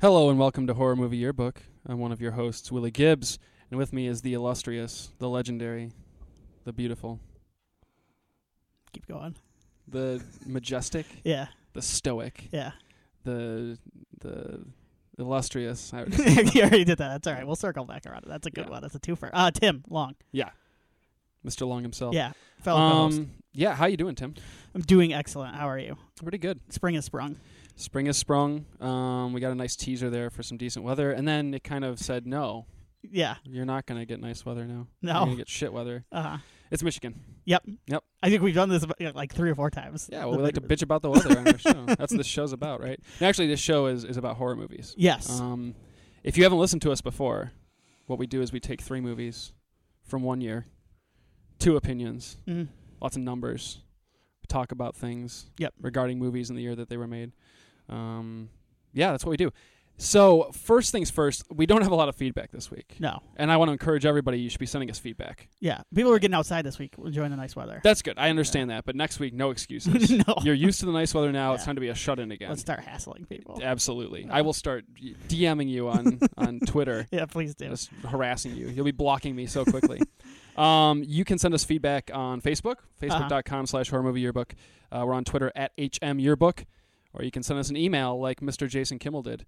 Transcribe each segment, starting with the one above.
Hello and welcome to Horror Movie Yearbook. I'm one of your hosts, Willie Gibbs, and with me is the illustrious, the legendary, the beautiful, Keep going. the majestic, Yeah. the stoic, Yeah. the illustrious. You already did that. That's all right. We'll circle back around it. That's a good Yeah. one. That's a twofer. Tim Long. Yeah, Mr. Long himself. Yeah. Fellow co-host. Yeah, how you doing, Tim? I'm doing excellent. How are you? Pretty good. Spring has sprung. Spring has sprung. We got a nice teaser there for some decent weather, and then it kind of said, no, Yeah. you're not going to get nice weather now. No. You're going to get shit weather. Uh-huh. It's Michigan. Yep. Yep. I think we've done this like 3 or 4 times. Yeah, well, we like to bitch about the weather on our show. That's what this show's about, right? And actually, this show is about horror movies. Yes. If you haven't listened to us before, what we do is we take 3 movies from one year, 2 opinions, lots of numbers. We talk about things regarding movies in the year that they were made. Yeah, that's what we do. So, first things first, we don't have a lot of feedback this week. No. And I want to encourage everybody, you should be sending us feedback. Yeah. People were getting outside this week, enjoying the nice weather. That's good. I understand that. But next week, no excuses. No. You're used to the nice weather now. Yeah. It's time to be a shut-in again. Let's start hassling people. Absolutely. I will start DMing you on Twitter. Yeah, please do. Just harassing you. You'll be blocking me so quickly. You can send us feedback on Facebook, facebook.com/Horror Movie Yearbook. We're on Twitter at HM Yearbook. Or you can send us an email like Mr. Jason Kimmel did,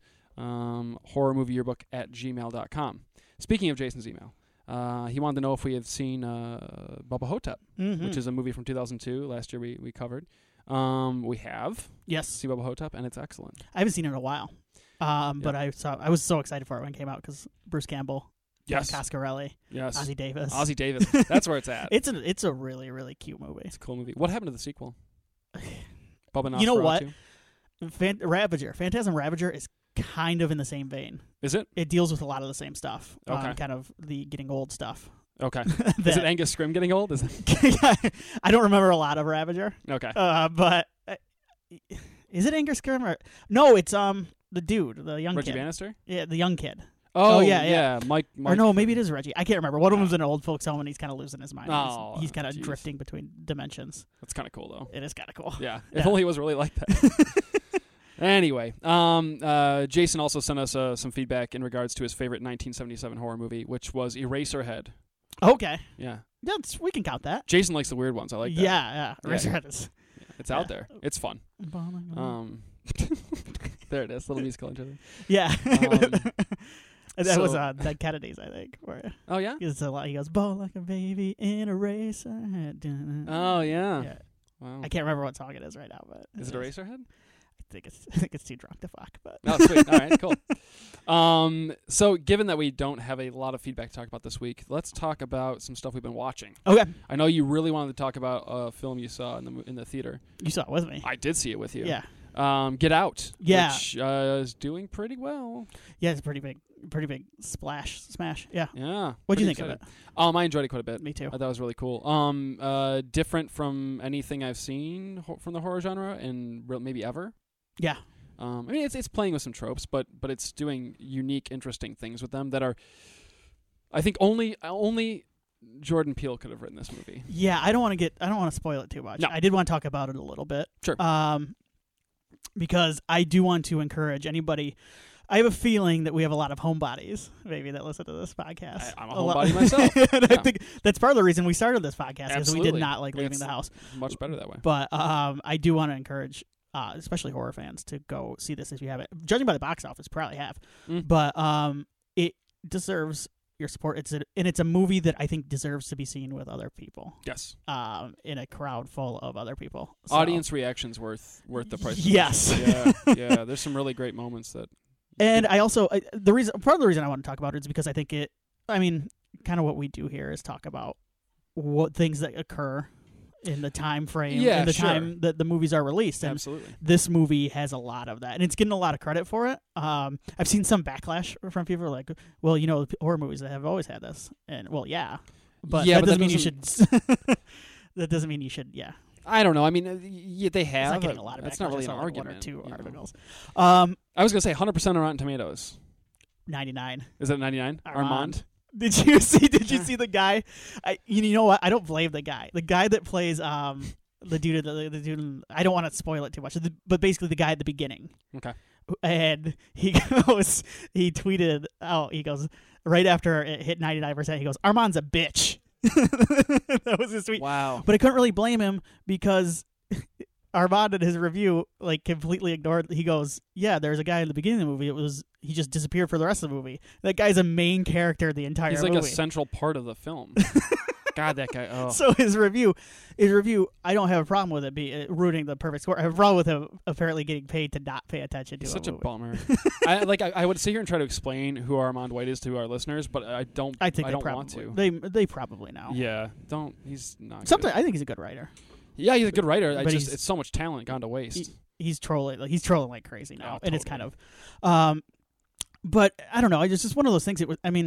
horrormovieyearbook@gmail.com. Speaking of Jason's email, he wanted to know if we had seen Bubba Hotep, which is a movie from 2002. Last year we covered. We have. Yes. See Bubba Hotep, and it's excellent. I haven't seen it in a while. But I was so excited for it when it came out because Bruce Campbell, Yes. Coscarelli, Yes. Ozzie Davis. Ozzie Davis. That's where it's at. It's a really, really cute movie. It's a cool movie. What happened to the sequel? Bubba Nosferatu? You know what? Ravager. Phantasm Ravager is kind of in the same vein. Is it? It deals with a lot of the same stuff. Okay. Kind of the getting old stuff. Okay. Is it Angus Scrim getting old? Is it? I don't remember a lot of Ravager. Okay. But is it Angus Scrim or no? It's the dude, the young Reggie kid. Bannister? Yeah, the young kid. Oh, yeah. Mike. Or no, maybe it is Reggie. I can't remember. One of them's in an old folks home and he's kind of losing his mind. Oh, he's kind of geez. drifting between dimensions. That's kind of cool, though. It is kind of cool. Yeah. If only it was really like that. Anyway, Jason also sent us some feedback in regards to his favorite 1977 horror movie, which was Eraserhead. Okay. Yeah. Yeah, we can count that. Jason likes the weird ones. I like that. Yeah. Eraserhead is. It's out there. It's fun. There it is. Little musical intro. Yeah. That was so- Dead Kennedys, I think. Where Oh, yeah? it's a lot. He goes, "Ball like a baby in a racer." Oh, yeah. Yeah. Wow. I can't remember what song it is right now, but Is it Eraserhead? I think it's too drunk to fuck. But Oh, sweet. All right, cool. So given that we don't have a lot of feedback to talk about this week, let's talk about some stuff we've been watching. Okay, I know you really wanted to talk about a film you saw in the theater. you saw it with me. I did see it with you. Yeah, Get Out. Yeah. Which is doing pretty well. yeah, it's a pretty big smash. Yeah. Yeah. What'd you pretty think of excited. I enjoyed it quite a bit. Me too. I thought it was really cool. Different from anything I've seen from the horror genre and maybe ever. Yeah. I mean, it's playing with some tropes, but it's doing unique, interesting things with them that are, I think, only Jordan Peele could have written this movie. Yeah, I don't want to spoil it too much. No. I did want to talk about it a little bit. Sure. Because I do want to encourage anybody. I have a feeling that we have a lot of homebodies, maybe, that listen to this podcast. I'm a homebody myself. And Yeah. I think that's part of the reason we started this podcast, because we did Absolutely. not like I think leaving the house. Much better that way. But I do want to encourage, especially horror fans, to go see this if you haven't. Judging by the box office, probably have. But it deserves your support. It's a movie that I think deserves to be seen with other people. Yes. In a crowd full of other people. So. Audience reactions worth the price. Yes. Yeah. There's some really great moments that. And I also part of the reason I want to talk about it is because I think kind of what we do here is talk about what things that occur in the time frame, in the time that the movies are released. And Absolutely. this movie has a lot of that, and it's getting a lot of credit for it. I've seen some backlash from people like, well, horror movies that have always had this, and well, yeah, but that doesn't mean you should. That doesn't mean you should. Yeah. I don't know. I mean, they have. It's not getting a lot of backlash. That's not really an I saw argument. 1 or 2 articles. I was going to say 100% on Rotten Tomatoes. 99. Is that 99? Armand? Did you see the guy? You know what? I don't blame the guy. The guy that plays the dude. I don't want to spoil it too much, but basically the guy at the beginning. Okay. And he tweeted out, he goes, right after it hit 99%, he goes, Armand's a bitch. That was his tweet. Wow. But I couldn't really blame him because Armand in his review completely ignored. He goes, yeah, there's a guy in the beginning of the movie. He just disappeared for the rest of the movie. That guy's a main character the entire movie. He's like a central part of the film. God, that guy. Oh. So his review, I don't have a problem with it ruining the perfect score. I have a problem with him apparently getting paid to not pay attention to Such a a movie. bummer. I would sit here and try to explain who Armand White is to our listeners, but I don't want to. They probably know. Yeah, don't. He's not. I think he's a good writer. Yeah, he's a good writer. It's so much talent gone to waste. He's trolling. He's trolling like crazy now, and it's kind of. But I don't know. It's just one of those things.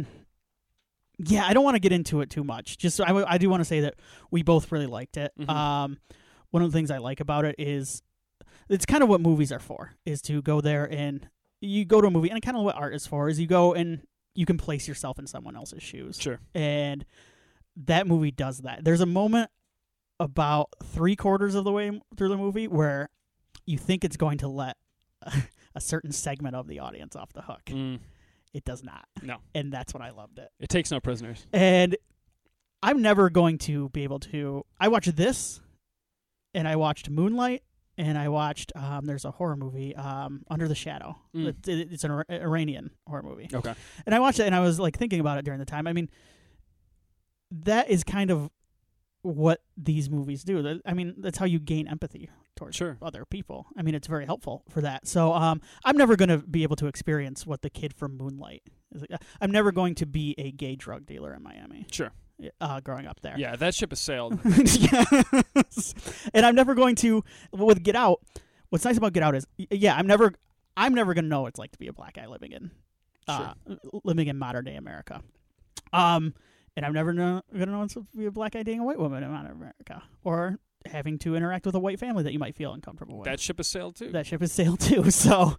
Yeah, I don't want to get into it too much. Just I do want to say that we both really liked it. Mm-hmm. One of the things I like about it is it's kind of what movies are for, is to go there and you go to a movie, and kind of what art is for, is you go and you can place yourself in someone else's shoes. Sure. And that movie does that. There's a moment about 3/4 of the way through the movie where you think it's going to let a certain segment of the audience off the hook. It does not. No. And that's when I loved it. It takes no prisoners. And I'm never going to be able to... I watched this, and I watched Moonlight, and I watched... there's a horror movie, Under the Shadow. It's an Iranian horror movie. Okay. And I watched it, and I was thinking about it during the time. I mean, that is kind of what these movies do. I mean, that's how you gain empathy towards other people. I mean, it's very helpful for that. So I'm never going to be able to experience what the kid from Moonlight is. I'm never going to be a gay drug dealer in Miami. Sure. Growing up there. Yeah, that ship has sailed. Yes. And I'm never going to, with Get Out, what's nice about Get Out is, I'm never going to know what it's like to be a black guy living in modern day America. And I'm never going to know what it's like to be a black guy dating a white woman in modern America. Or having to interact with a white family that you might feel uncomfortable with. That ship has sailed too. That ship has sailed too. So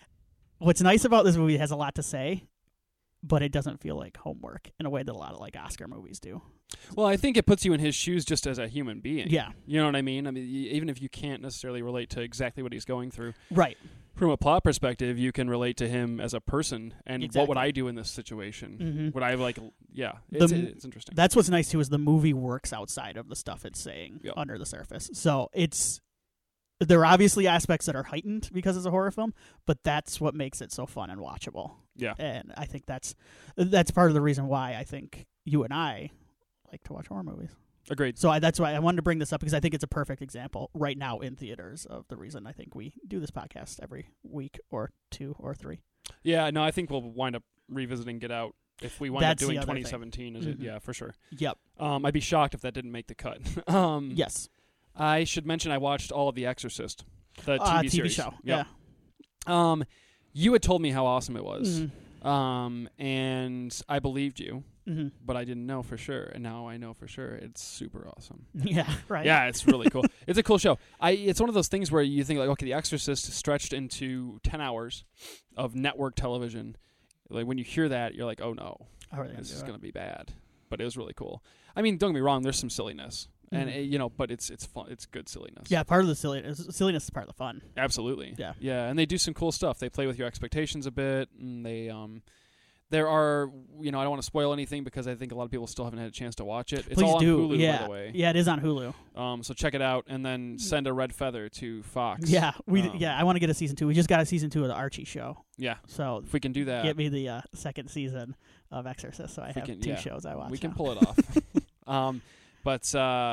what's nice about this movie, it has a lot to say, but it doesn't feel like homework in a way that a lot of Oscar movies do. Well, I think it puts you in his shoes just as a human being. Yeah. You know what I mean? I mean, even if you can't necessarily relate to exactly what he's going through. Right. From a plot perspective, you can relate to him as a person, and exactly. What would I do in this situation? Mm-hmm. Would I it's interesting. That's what's nice too, is the movie works outside of the stuff it's saying under the surface. So there are obviously aspects that are heightened because it's a horror film, but that's what makes it so fun and watchable. Yeah. And I think that's part of the reason why I think you and I like to watch horror movies. Agreed. So that's why I wanted to bring this up, because I think it's a perfect example right now in theaters of the reason I think we do this podcast every week or 2 or 3. Yeah, no, I think we'll wind up revisiting Get Out if we wind up doing 2017. Is it? Yeah, for sure. Yep. I'd be shocked if that didn't make the cut. Yes. I should mention I watched all of The Exorcist, the TV series. show. Yep. Yeah. You had told me how awesome it was. Mm-hmm. And I believed you. Mm-hmm. But I didn't know for sure, and now I know for sure. It's super awesome. Yeah, right. Yeah, it's really cool. It's a cool show. It's one of those things where you think, like, okay, The Exorcist stretched into 10 hours of network television. Like, when you hear that, you're like, oh no, this is going to be bad. But it was really cool. I mean, don't get me wrong, there's some silliness. And but it's fun. It's good silliness. Yeah, part of the silliness is part of the fun. Absolutely. Yeah. Yeah, and they do some cool stuff. They play with your expectations a bit, and they there are, I don't want to spoil anything because I think a lot of people still haven't had a chance to watch it. It's all on Hulu, by the way. Yeah, it is on Hulu. So check it out, and then send a red feather to Fox. Yeah, I want to get a season 2. We just got a season 2 of the Archie show. Yeah. So if we can do that, get me the second season of Exorcist, so I have 2 shows I watch. We can pull it off. But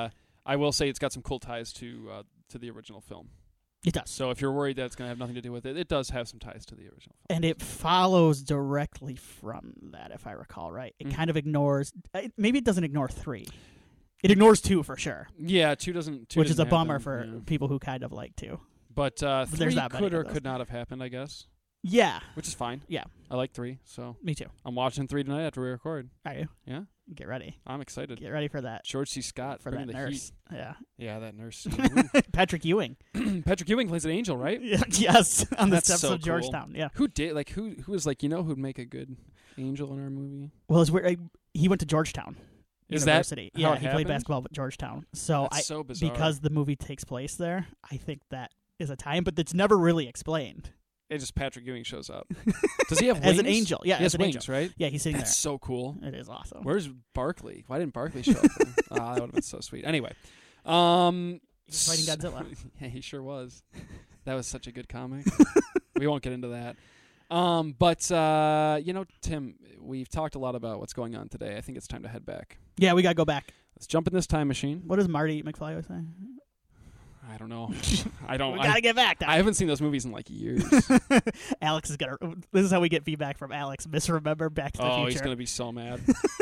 I will say it's got some cool ties to the original film. It does. So if you're worried that it's going to have nothing to do with it, it does have some ties to the original film. And it follows directly from that, if I recall right. It kind of ignores... Maybe it doesn't ignore 3. It ignores 2 for sure. Yeah, 2 doesn't... Which is a bummer for people who kind of like 2. But 3 could or could not have happened, I guess. Yeah. Which is fine. Yeah. I like 3, so... Me too. I'm watching 3 tonight after we record. Are you? Yeah. Get ready. I'm excited. Get ready for that. George C. Scott for that nurse. Heat. Yeah. Yeah, that nurse. Patrick Ewing. Patrick Ewing plays an angel, right? Yes, on the steps so of Georgetown. Cool. Yeah. Who was like, who'd make a good angel in our movie? Well, it's weird. He went to Georgetown University. Is that how it he played basketball at Georgetown. So That's so bizarre. Because the movie takes place there, I think that is a tie-in, but it's never really explained. It just Patrick Ewing shows up. Does he have wings? As an angel. Yeah, he has as an wings, angel. right? Yeah, he's sitting That's so cool. there. It is awesome. Where's Barkley? Why didn't Barkley show up? That would have been so sweet. Anyway. He's fighting Godzilla. Yeah, he sure was. That was such a good comic. We won't get into that. But Tim, we've talked a lot about what's going on today. I think it's time to head back. Yeah, we got to go back. Let's jump in this time machine. What does Marty McFly always say? I don't know. I don't. We got to get back. I haven't seen those movies in like years. Alex is going to... This is how we get feedback from Alex. Misremember Back to the Future. Oh, he's going to be so mad.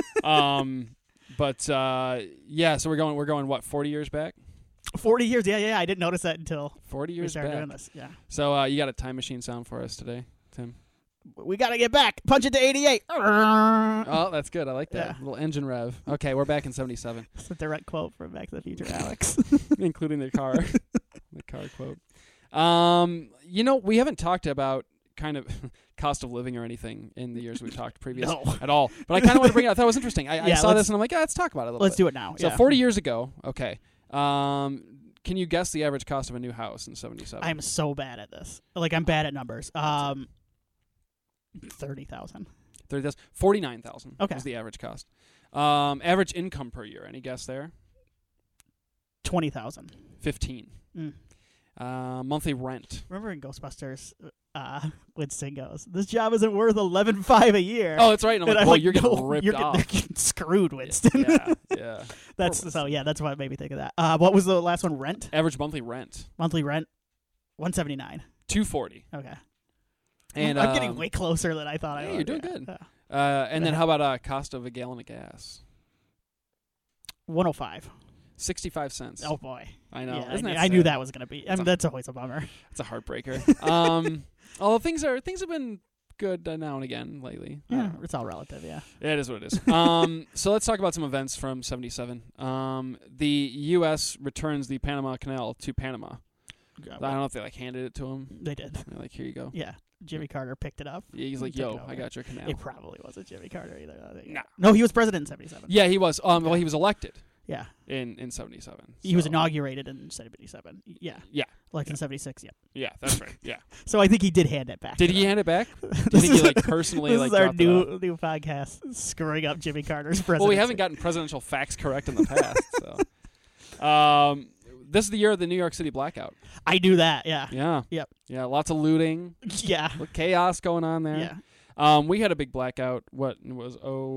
Yeah, so we're going what, 40 years back? 40 years, yeah. I didn't notice that until 40 years we started back. doing this. Yeah. So you got a time machine sound for us today, Tim? We got to get back. Punch it to 88. Oh, that's good. I like that. Yeah. Little engine rev. Okay, we're back in 77. That's a direct quote from Back to the Future, Alex. Including the car. The car quote. We haven't talked about kind of cost of living or anything in the years we've talked previous at all. But I kind of want to bring it up. I thought it was interesting. I saw this and I'm like, let's talk about it a little bit. Let's do it now. So 40 years ago, okay. Can you guess the average cost of a new house in 77? I'm so bad at this. Like, I'm bad at numbers. 30,000. 30,000. 49,000 okay. is the average cost. Average income per year. Any guess there? 20,000. 15. Monthly rent. Remember in Ghostbusters, Winston goes, "This job isn't worth $11,500 a year." Oh, that's right. And I'm like, you're getting ripped off. You're getting screwed, Winston. Yeah. That's what made me think of that. What was the last one? Rent? Average monthly rent. Monthly rent, $179. $240. Okay. And I'm getting way closer than I thought I was. You're doing good. And then how about cost of a gallon of gas? $1.05. 65 cents. Oh boy. I know. Yeah, Isn't that I knew that was going to be. That's always a bummer. It's a heartbreaker. Although things have been good now and again lately. Yeah, it's all relative, yeah. It is what it is. So let's talk about some events from 77. The U.S. returns the Panama Canal to Panama. I don't know if they handed it to him. They did. They're like, here you go. Yeah. Jimmy Carter picked it up. Yeah, he's like, yo, I got your canal. It probably wasn't Jimmy Carter either. Nah. No, he was president in 77. Yeah, he was. Well, he was elected. Yeah. In 77. He was inaugurated in 77. Yeah. Yeah. Elected in 76, yep. Yeah, that's right. Yeah. So I think he did hand it back. Did he hand it back? Do you think he personally this is our new podcast screwing up Jimmy Carter's presidency. Well, we haven't gotten presidential facts correct in the past. So, this is the year of the New York City blackout. I knew that. Yeah. Yeah. Yep. Yeah. Lots of looting. Yeah. Chaos going on there. Yeah. We had a big blackout. What was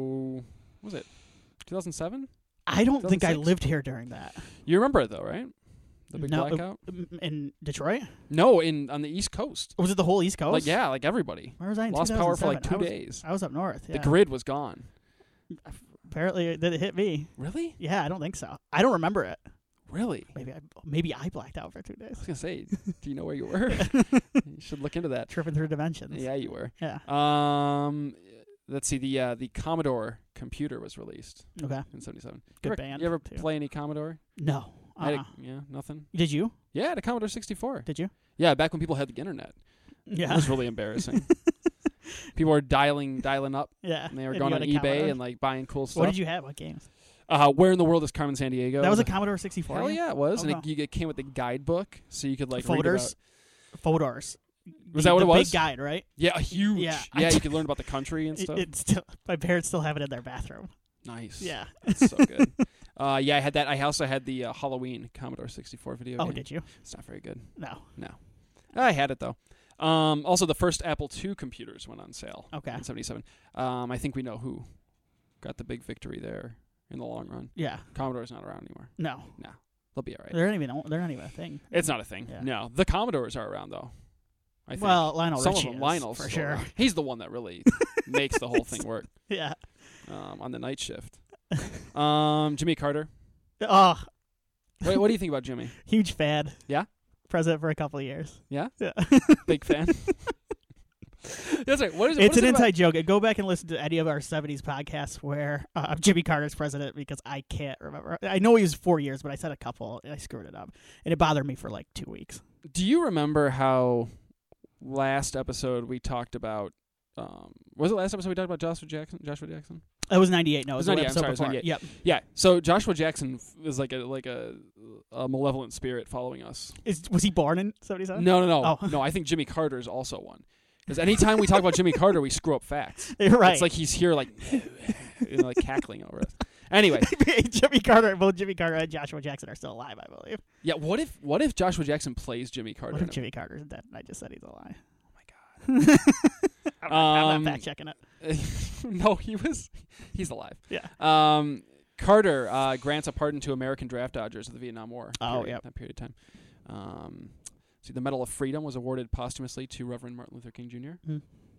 it 2007? I don't think I lived here during that. You remember it though, right? The big blackout in Detroit? No, on the East Coast. Was it the whole East Coast? Like everybody. Where was I in Lost power for 2 days. I was up north. Yeah. The grid was gone. Apparently, it didn't hit me. Really? Yeah, I don't think so. I don't remember it. Really? Maybe I blacked out for 2 days. I was gonna say, do you know where you were? You should look into that. Tripping through dimensions. Yeah, you were. Yeah. Let's see. The Commodore computer was released. Okay. In 77. Good band. You ever play any Commodore? No. Yeah, nothing. Did you? Yeah, I had a Commodore 64. Did you? Yeah, back when people had the internet. Yeah. It was really embarrassing. People were dialing up. Yeah. And they were going on eBay and buying cool stuff. What did you have? What games? Where in the World is Carmen Sandiego? That was a Commodore 64. Hell yeah, it was. Okay. And it came with the guidebook, so you could read Fodors. Was that what it was? Big guide, right? Yeah, huge. Yeah, you could learn about the country and stuff. My parents still have it in their bathroom. Nice. Yeah. That's so good. I had that. I also had the Halloween Commodore 64 video game. Oh, did you? It's not very good. No. I had it, though. Also, the first Apple II computers went on sale in 77. I think we know who got the big victory there in the long run. Yeah. Commodore's not around anymore. No. They'll be all right. They're not even a thing. It's not a thing. Yeah. No. The Commodores are around, though. I think. Well, Lionel Some Richie of them, Lionel's for still sure. around. He's the one that really makes the whole thing work. Yeah. On the night shift. Jimmy Carter. Oh. What do you think about Jimmy? Huge fan. Yeah? President for a couple of years. Yeah? Yeah. Big fan. That's right. It's an inside joke. Go back and listen to any of our 70s podcasts where Jimmy Carter's president, because I can't remember. I know he was 4 years, but I said a couple and I screwed it up. And it bothered me for 2 weeks. Do you remember how last episode we talked about was it last episode we talked about Joshua Jackson? It was 98. No, it was 98. I'm sorry, it was 98. Yep. Yeah. So Joshua Jackson is like a malevolent spirit following us. Was he born in 77? No. Oh. No, I think Jimmy Carter is also one. Because anytime we talk about Jimmy Carter, we screw up facts. Right. It's like he's here, like, like cackling over us. Anyway, both Jimmy Carter and Joshua Jackson are still alive, I believe. Yeah. What if Joshua Jackson plays Jimmy Carter? What if Jimmy Carter's dead? And I just said he's alive. Oh my God. I'm not fact checking it. No, he's alive. Yeah. Carter grants a pardon to American draft dodgers of the Vietnam War. That period of time. See, the Medal of Freedom was awarded posthumously to Reverend Martin Luther King Jr.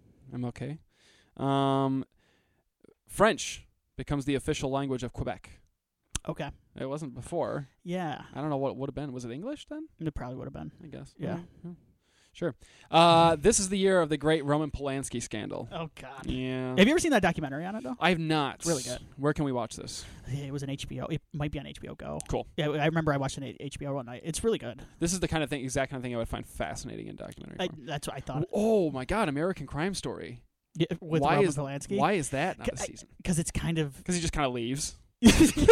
MLK. French becomes the official language of Quebec. Okay. It wasn't before. Yeah. I don't know what it would have been. Was it English then? It probably would have been. I guess. Yeah. Sure. This is the year of the great Roman Polanski scandal. Oh, God. Yeah. Have you ever seen that documentary on it, though? I have not. It's really good. Where can we watch this? It was an HBO. It might be on HBO Go. Cool. Yeah, I remember I watched it on HBO one night. It's really good. This is the exact kind of thing I would find fascinating in documentary. That's what I thought. Oh, my God. American Crime Story. Yeah, with Roman Polanski? Why is that not a season? Because it's kind of... Because he just kind of leaves. He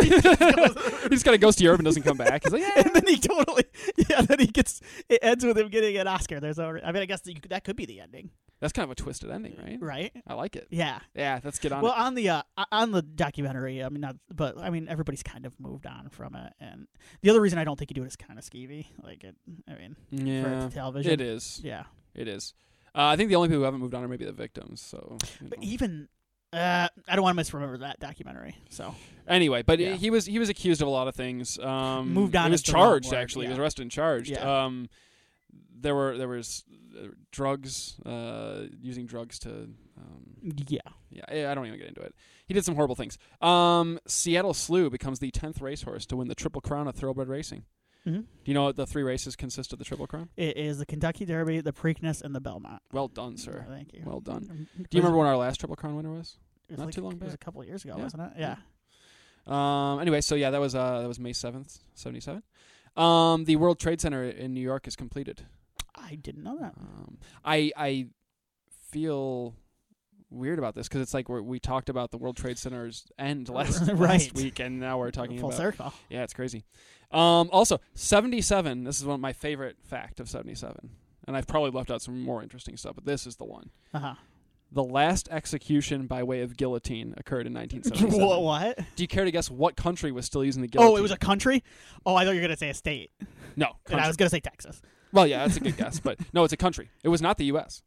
just kind of goes to Europe and doesn't come back. He's like, yeah. And then he totally... Yeah, then he gets... It ends with him getting an Oscar. I guess that could be the ending. That's kind of a twisted ending, right? Right. I like it. Yeah. Yeah, let's get on well, it. on the documentary, everybody's kind of moved on from it. And the other reason I don't think you do it is kind of skeevy. For television. It is. Yeah. It is. I think the only people who haven't moved on are maybe the victims. So, But even... I don't want to misremember that documentary. So anyway, but he was accused of a lot of things. Moved on. He was charged actually. He was arrested and charged. Yeah. There was drugs, using drugs to. Yeah. I don't even get into it. He did some horrible things. Seattle Slew becomes the 10th racehorse to win the Triple Crown of thoroughbred racing. Mm-hmm. Do you know what the 3 races consist of the Triple Crown? It is the Kentucky Derby, the Preakness, and the Belmont. Well done, sir. Thank you. Well done. Do you remember when our last Triple Crown winner was? Not too long back. It was a couple of years ago, wasn't it? Yeah. Anyway, so that was May 7th, 77. The World Trade Center in New York is completed. I didn't know that. I feel weird about this because it's like we talked about the World Trade Center's end last week, and now we're talking full about circle. Yeah, it's crazy. Also, 77. This is one of my favorite fact of 77, and I've probably left out some more interesting stuff, but this is the one. The last execution by way of guillotine occurred in 1977. What? Do you care to guess what country was still using the guillotine? Oh, it was a country? Oh, I thought you were going to say a state. No. And I was going to say Texas. Well, yeah, that's a good guess, but no, it's a country. It was not the U.S.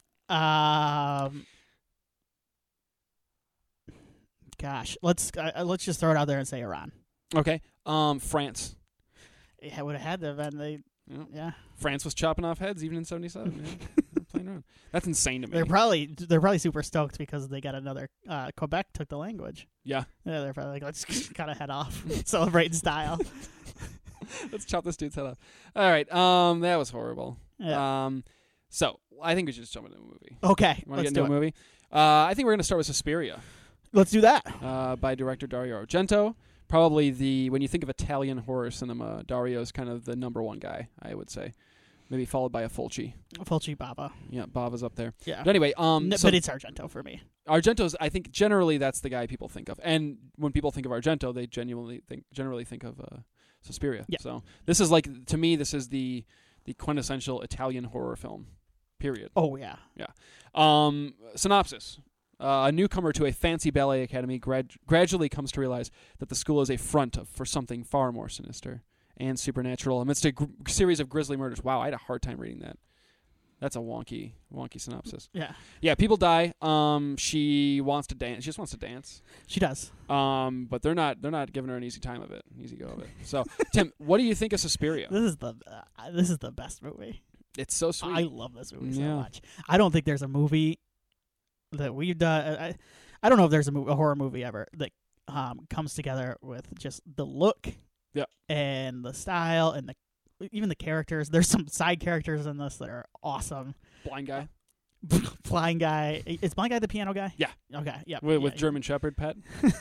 Gosh, let's just throw it out there and say Iran. Okay. France. It would have had to have been. Yeah. France was chopping off heads even in 77. They're playing around. That's insane to me. They're probably super stoked because they got another. Quebec took the language. Yeah. Yeah, they're probably like, let's kind of head off, celebrate in style. Let's chop this dude's head off. All right. That was horrible. Yeah. So I think we should just jump into a movie. Okay. Want to get into a movie? I think we're going to start with Suspiria. Let's do that. By director Dario Argento. Probably when you think of Italian horror cinema, Dario's kind of the number one guy, I would say. Maybe followed by a Fulci. Bava. Yeah, Bava's up there. Yeah. But anyway, but it's Argento for me. Argento's, I think, generally that's the guy people think of. And when people think of Argento, they generally think of Suspiria. Yeah. So this is like, to me, this is the quintessential Italian horror film. Period. Oh yeah. Yeah. Synopsis. A newcomer to a fancy ballet academy gradually comes to realize that the school is a front for something far more sinister and supernatural amidst a series of grisly murders. Wow, I had a hard time reading that. That's a wonky synopsis. Yeah. Yeah, people die. She wants to dance. She just wants to dance. She does. But they're not giving her an easy time of it, easy go of it. So, Tim, what do you think of Suspiria? This is the best movie. It's so sweet. I love this movie so much. I don't think there's a movie that we've done. I don't know if there's a horror movie ever that comes together with just the look, and the style, and even the characters. There's some side characters in this that are awesome. Blind guy. Blind guy. Is Blind Guy the piano guy? Yeah. Okay. Yeah. With German Shepherd pet.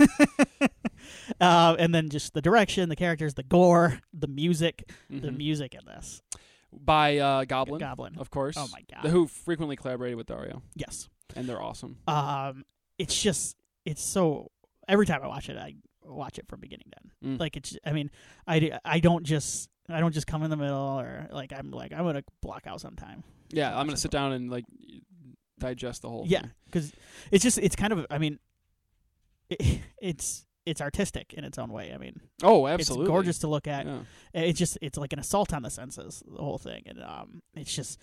And then just the direction, the characters, the gore, the music. Mm-hmm. The music in this. By Goblin, of course. Oh my god! Who frequently collaborated with Dario. Yes, and they're awesome. It's so every time I watch it, I watch it from beginning to end. Like it's, I mean, I don't just come in the middle, or like I'm gonna block out some time. Yeah, I'm gonna sit down and like digest the whole thing. Yeah, because it's kind of, I mean, it's artistic in its own way. I mean, oh, absolutely, it's gorgeous to look at. Yeah. It's like an assault on the senses, the whole thing, and it's just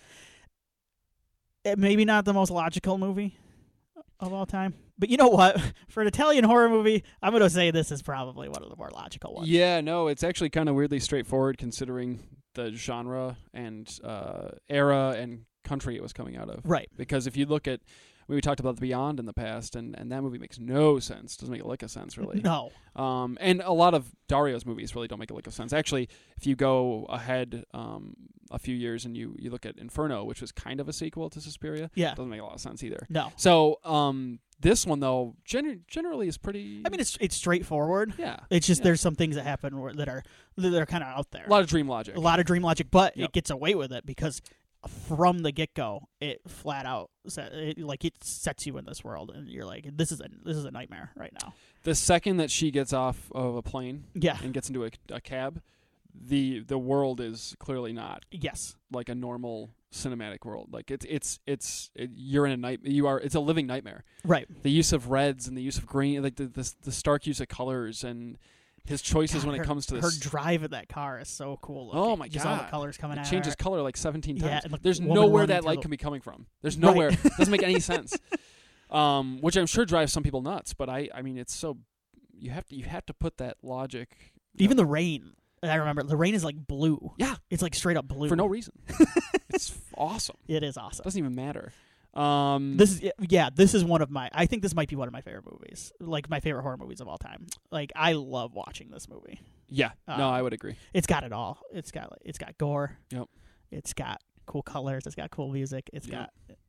maybe not the most logical movie of all time. But you know what? For an Italian horror movie, I'm going to say this is probably one of the more logical ones. Yeah, no, it's actually kind of weirdly straightforward considering the genre and era and country it was coming out of. Right. Because if you look at, we talked about The Beyond in the past, and that movie makes no sense. Doesn't make a lick of sense, really. No. And a lot of Dario's movies really don't make a lick of sense. Actually, if you go ahead a few years and you look at Inferno, which was kind of a sequel to Suspiria, yeah, doesn't make a lot of sense either. No. So this one, though, generally is pretty... I mean, it's straightforward. Yeah. It's just there's some things that happen that are kind of out there. A lot of dream logic. But it gets away with it because from the get-go, it flat out it sets you in this world, and you're like, this is a nightmare right now. The second that she gets off of a plane, yeah, and gets into a cab, the world is clearly not like a normal cinematic world. Like you're in a night. It's a living nightmare. Right. The use of reds and the use of green, like the stark use of colors and his choices when it comes to this. Her drive in that car is so cool looking. Oh my just god! All the colors coming out. It changes color like 17 times. Yeah, there's nowhere that light can be coming from. There's nowhere. It doesn't make any sense. Which I'm sure drives some people nuts. But I mean, it's so you have to put that logic. Even the rain. I remember the rain is like blue. Yeah, it's like straight up blue for no reason. It's awesome. It is awesome. Doesn't even matter. This is one of my. I think this might be one of my favorite movies, like my favorite horror movies of all time. Like I love watching this movie. Yeah, no, I would agree. It's got it all. It's got gore. Yep. It's got cool colors. It's got cool music. It's got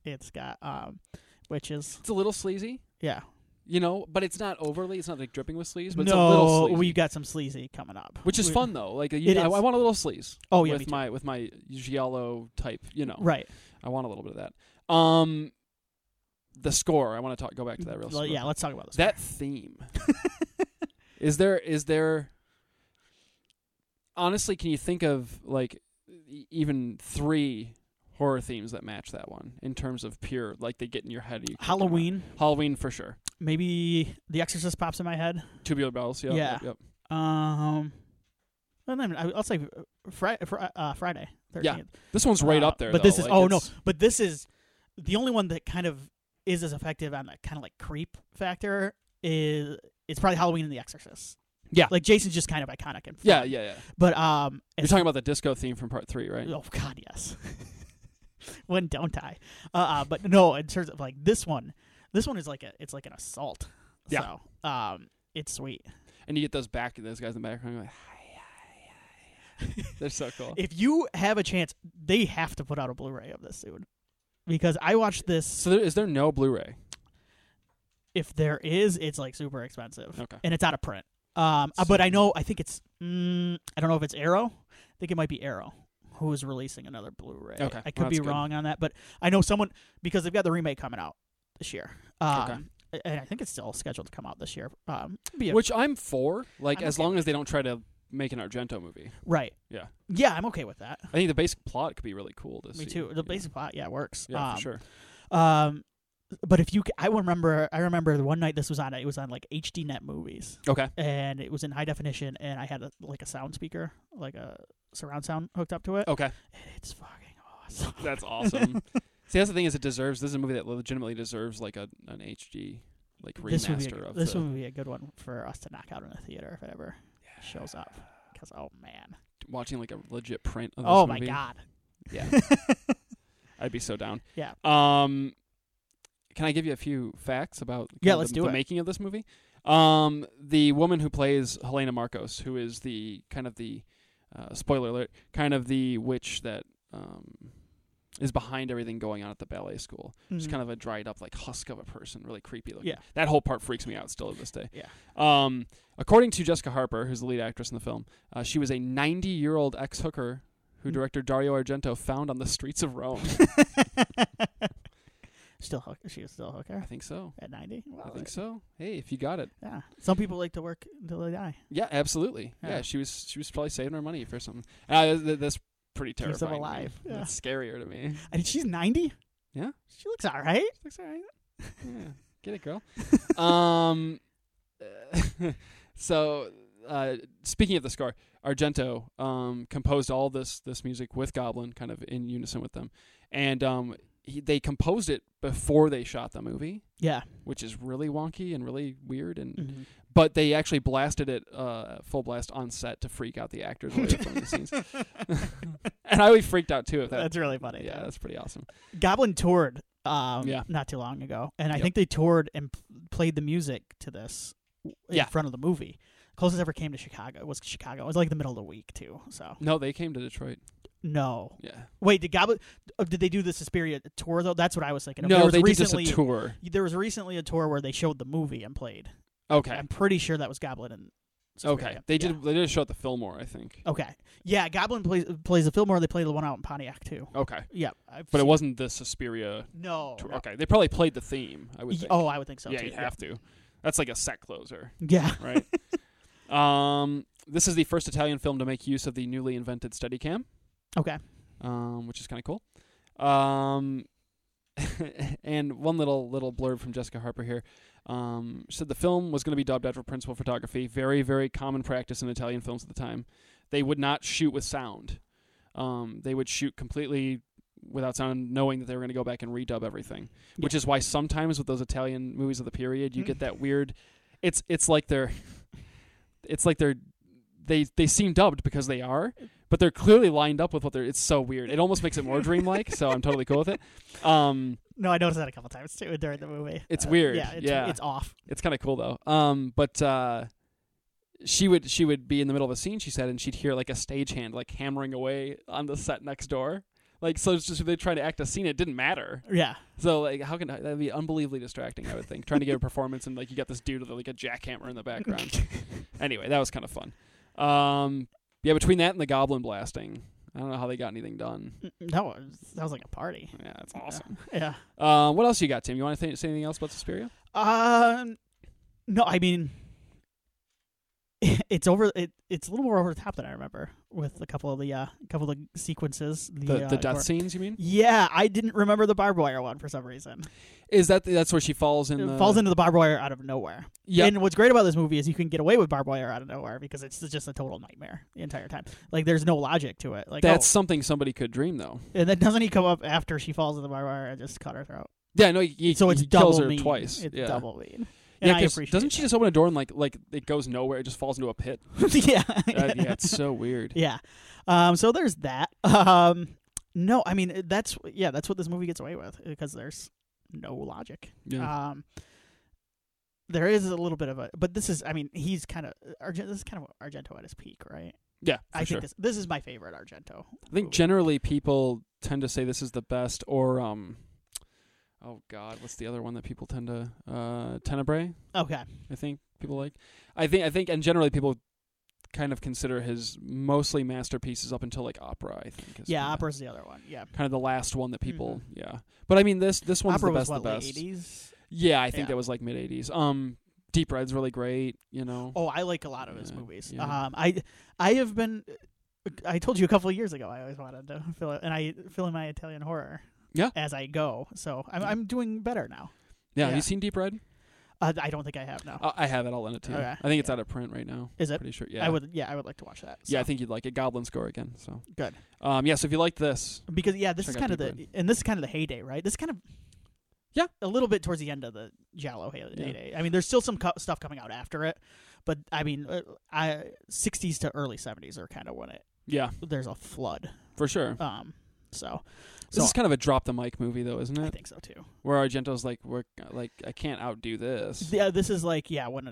witches. It's a little sleazy. Yeah. You know, but it's not overly. It's not like dripping with sleaze, but it's a little sleazy. We've got some sleazy coming up, which is fun though. Like I want a little sleaze. Oh yeah, with my giallo type. You know, right. I want a little bit of that. The score. I want to go back to that real quick. Yeah, let's talk about the score. That theme. Is there? Honestly, can you think of like even 3 horror themes that match that one in terms of pure, like they get in your head? Halloween for sure. Maybe The Exorcist pops in my head. Tubular Bells. Yeah. Yep. And then I'll say Friday 13th. Yeah, this one's right up there. But though. this is But this is the only one that kind of is as effective on that kind of like creep factor. It's probably Halloween and The Exorcist. Yeah, like Jason's just kind of iconic and fun. Yeah. But you're talking about the disco theme from Part 3, right? Oh God, yes. When don't I? But no, in terms of like this one is like it's like an assault. Yeah. So it's sweet. And you get those guys in the background like, hi. They're so cool. If you have a chance, they have to put out a Blu-ray of this soon, because I watched this. So is there no Blu-ray? If there is, it's like super expensive. Okay. And it's out of print. But I think it's I don't know if it's Arrow. I think it might be Arrow who is releasing another Blu-ray. Okay. I could be wrong on that, but I know someone, because they've got the remake coming out this year. Okay. And I think it's still scheduled to come out this year. Which I'm for, like, as long as they don't try to make an Argento movie. Right. Yeah. Yeah, I'm okay with that. I think the basic plot could be really cool to see. Me too. The basic plot, works. Yeah, for sure. But if you, I remember the one night this was on. It was on like HDNet movies. Okay. And it was in high definition, and I had a sound speaker, like a surround sound hooked up to it. Okay. And it's fucking awesome. That's awesome. See, that's the thing, is this is a movie that legitimately deserves like an HD like remaster of. This would be a good one for us to knock out in a theater if it ever shows up. Because man, watching like a legit print of this movie. movie. My god. Yeah. I'd be so down. Yeah. Can I give you a few facts about the making of this movie? The woman who plays Helena Marcos, who is the spoiler alert, kind of the witch that is behind everything going on at the ballet school. Mm-hmm. She's kind of a dried up like husk of a person, really creepy looking. Yeah. That whole part freaks me out still to this day. Yeah. According to Jessica Harper, who's the lead actress in the film, she was a 90-year-old ex-hooker who director Dario Argento found on the streets of Rome. She was still a hooker? I think so. At 90? Well, I think so. Hey, if you got it. Yeah. Some people like to work until they die. Yeah, absolutely. Yeah, she was probably saving her money for something. That's pretty terrifying. Keeps them alive. Yeah. That's scarier to me. And she's 90? Yeah. She looks all right. She looks all right. Yeah. Get it, girl. So, speaking of the score, Argento composed all this music with Goblin, kind of in unison with them, and they composed it before they shot the movie. Yeah, which is really wonky and really weird, and but they actually blasted it full blast on set to freak out the actors while they were filming the scenes. And I was freaked out too. That's really funny. Yeah, that's pretty awesome. Goblin toured not too long ago, and I think they toured and played the music to this in front of the movie. Closest ever came to Chicago. It was Chicago. It was like the middle of the week too. So no, they came to Detroit. No. Yeah. Wait, did they do the Suspiria tour though? That's what I was thinking of. No, they did just a tour. There was recently a tour where they showed the movie and played. Okay. I'm pretty sure that was Goblin and Suspiria. Okay. They did a show at the Fillmore, I think. Okay. Yeah, Goblin plays the Fillmore. They play the one out in Pontiac too. Okay. Yeah. But it wasn't the Suspiria tour. No. Okay. They probably played the theme, I would think. Oh, I would think so too. Yeah, you'd have to. That's like a set closer. Yeah. Right? This is the first Italian film to make use of the newly invented Steadicam. Okay. Which is kind of cool. And one little blurb from Jessica Harper here. She said the film was going to be dubbed after principal photography. Very, very common practice in Italian films at the time. They would not shoot with sound. They would shoot completely without sound, knowing that they were going to go back and redub everything. Yeah. Which is why sometimes with those Italian movies of the period, you get that weird. It's like they seem dubbed because they are, but they're clearly lined up with what they're. It's so weird. It almost makes it more dreamlike. So I'm totally cool with it. No, I noticed that a couple times too during the movie. It's weird. Yeah, it's off. It's kind of cool though. But she would be in the middle of a scene, she said, and she'd hear like a stagehand like hammering away on the set next door. Like, so it's just if they try to act a scene, it didn't matter. Yeah. So like, that'd be unbelievably distracting, I would think. Trying to get a performance and like you got this dude with like a jackhammer in the background. Anyway, that was kind of fun. Yeah, between that and the Goblin blasting, I don't know how they got anything done. That was like a party. Yeah, that's awesome. Yeah. What else you got, Tim? You want to say anything else about Suspiria? No, I mean, it's over. It's a little more over the top than I remember with a couple of the sequences. The death scenes, you mean? Yeah, I didn't remember the barbed wire one for some reason. Is that's where she falls in? Falls into the barbed wire out of nowhere. Yeah. And what's great about this movie is you can get away with barbed wire out of nowhere because it's just a total nightmare the entire time. Like there's no logic to it. Like that's something somebody could dream though. And then doesn't he come up after she falls in the barbed wire and just cut her throat? Yeah, no. So it's he double kills her mean. twice. It's double mean. Yeah, doesn't she just open a door and like it goes nowhere? It just falls into a pit. Yeah, it's so weird. Yeah, so there's that. No, I mean that's what this movie gets away with because there's no logic. Yeah. There is a little bit of but this is, I mean, he's kind of this is kind of Argento at his peak, right? Yeah, I think this is my favorite Argento. I think generally people tend to say this is the best, or oh God, what's the other one that people tend to Tenebrae? Okay. I think people like. I think, and generally people kind of consider his mostly masterpieces up until like Opera. I think. Opera's the other one. Yeah. Kind of the last one that people. Mm-hmm. Yeah, but I mean this one's Opera the best. Was what, the best. Late 80s? Yeah, I think that was like mid 80s. Deep Red's really great. You know. Oh, I like a lot of his movies. Yeah. I have been. I told you a couple of years ago I always wanted to fill it, and I fill in my Italian horror. Yeah. As I go, so I'm doing better now. Yeah. Have you seen Deep Red? I don't think I have. No. I have it. I'll lend it to you. Okay. I think it's out of print right now. Is it? Pretty sure. Yeah. I would like to watch that. So. Yeah, I think you'd like it. Goblin score again. So good. Yeah. So if you like this, because this is kind of the heyday, right? This is kind of a little bit towards the end of the Giallo heyday. I mean, there's still some stuff coming out after it, but I mean, 60s to early 70s are kind of when there's a flood for sure. This is kind of a drop the mic movie, though, isn't it? I think so too. Where Argento's like, I can't outdo this. Yeah, this is like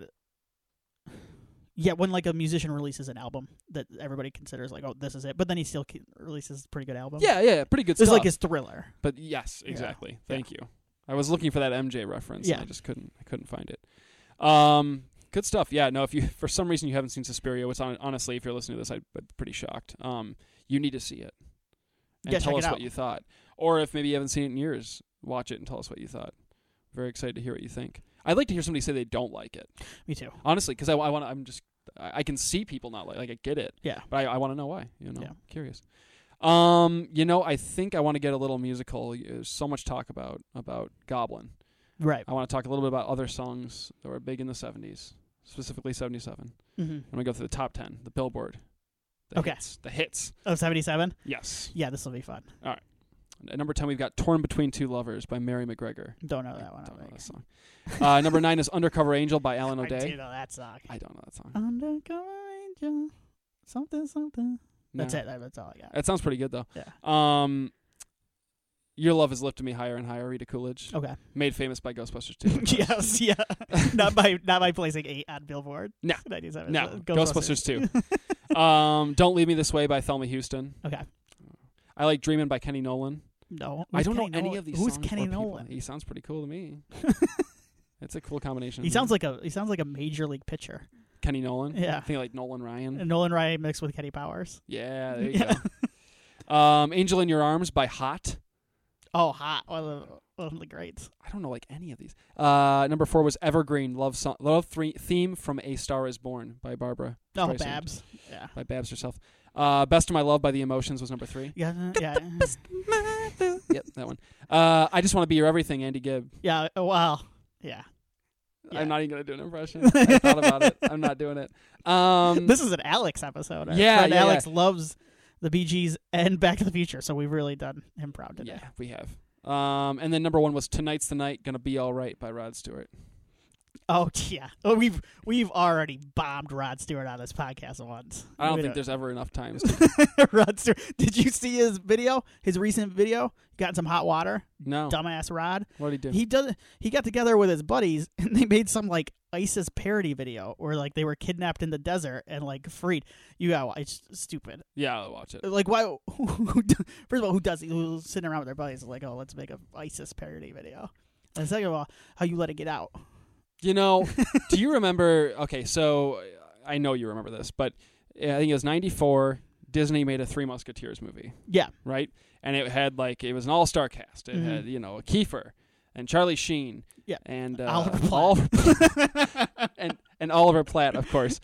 when like a musician releases an album that everybody considers like, oh, this is it, but then he still releases a pretty good album. Yeah, pretty good stuff. This is like his Thriller. But yes, exactly. Thank you. I was looking for that MJ reference. And I just couldn't find it. Good stuff. Yeah, no, if you for some reason you haven't seen Suspiria, which honestly, if you're listening to this, I'd be pretty shocked. You need to see it. And tell us what you thought. Or if maybe you haven't seen it in years, watch it and tell us what you thought. Very excited to hear what you think. I'd like to hear somebody say they don't like it. Me too. Honestly, because I can see people not like I get it. Yeah. But I want to know why. Yeah. Curious. I think I want to get a little musical. There's so much talk about Goblin. Right. I want to talk a little bit about other songs that were big in the 70s, specifically 77. Mm-hmm. I'm going to go through the top 10, the Billboard. The hits. Oh, 77? Yes. Yeah, this will be fun. All right. At number 10, we've got Torn Between Two Lovers by Mary McGregor. Don't know that one. Don't know that song. Number 9 is Undercover Angel by Alan O'Day. I do know that song. I don't know that song. Undercover Angel, something. No. That's it. That's all I got. It sounds pretty good, though. Yeah. Your Love Has Lifted Me Higher and Higher, Rita Coolidge. Okay. Made famous by Ghostbusters 2. Yes, yeah. not by placing 8 on Billboard. No. 97. No. Ghostbusters 2. Don't Leave Me This Way by Thelma Houston. Okay. I Like Dreamin' by Kenny Nolan. No. I don't know any of these songs. Who's Kenny Nolan? He sounds pretty cool to me. It's a cool combination. He sounds like a major league pitcher. Kenny Nolan? Yeah. I think like Nolan Ryan. And Nolan Ryan mixed with Kenny Powers. Yeah, there you go. Angel in Your Arms by Hot. Oh, Hot. One of the greats. I don't know like any of these. Number 4 was Evergreen, Love Theme from A Star Is Born by Barbara Streisand. Babs. Yeah. By Babs herself. Best of My Love by The Emotions was number 3. Yeah. Yep, that one. I Just Want to Be Your Everything, Andy Gibb. Yeah, well, yeah. I'm not even going to do an impression. I thought about it. I'm not doing it. This is an Alex episode. Alex loves the Bee Gees and Back to the Future, so we've really done improv today. Yeah, we have. And then number 1 was Tonight's the Night, Gonna Be All Right by Rod Stewart. Oh yeah, we've already bombed Rod Stewart on this podcast once. I don't think there's ever enough times. Rod Stewart. Did you see his video? His recent video? Got in some hot water. No. Dumbass Rod. What did he do? He got together with his buddies and they made some like ISIS parody video where like they were kidnapped in the desert and like freed. You gotta watch. It's stupid. Yeah, I'll watch it. Like why? First of all, who's sitting around with their buddies like, oh, let's make a ISIS parody video. And second of all, how you let it get out. You know, do you remember? Okay, so I know you remember this, but I think it was 94. Disney made a Three Musketeers movie. Yeah. Right? And it was an all-star cast. It had, Kiefer and Charlie Sheen. Yeah. And Oliver Platt. and Oliver Platt, of course.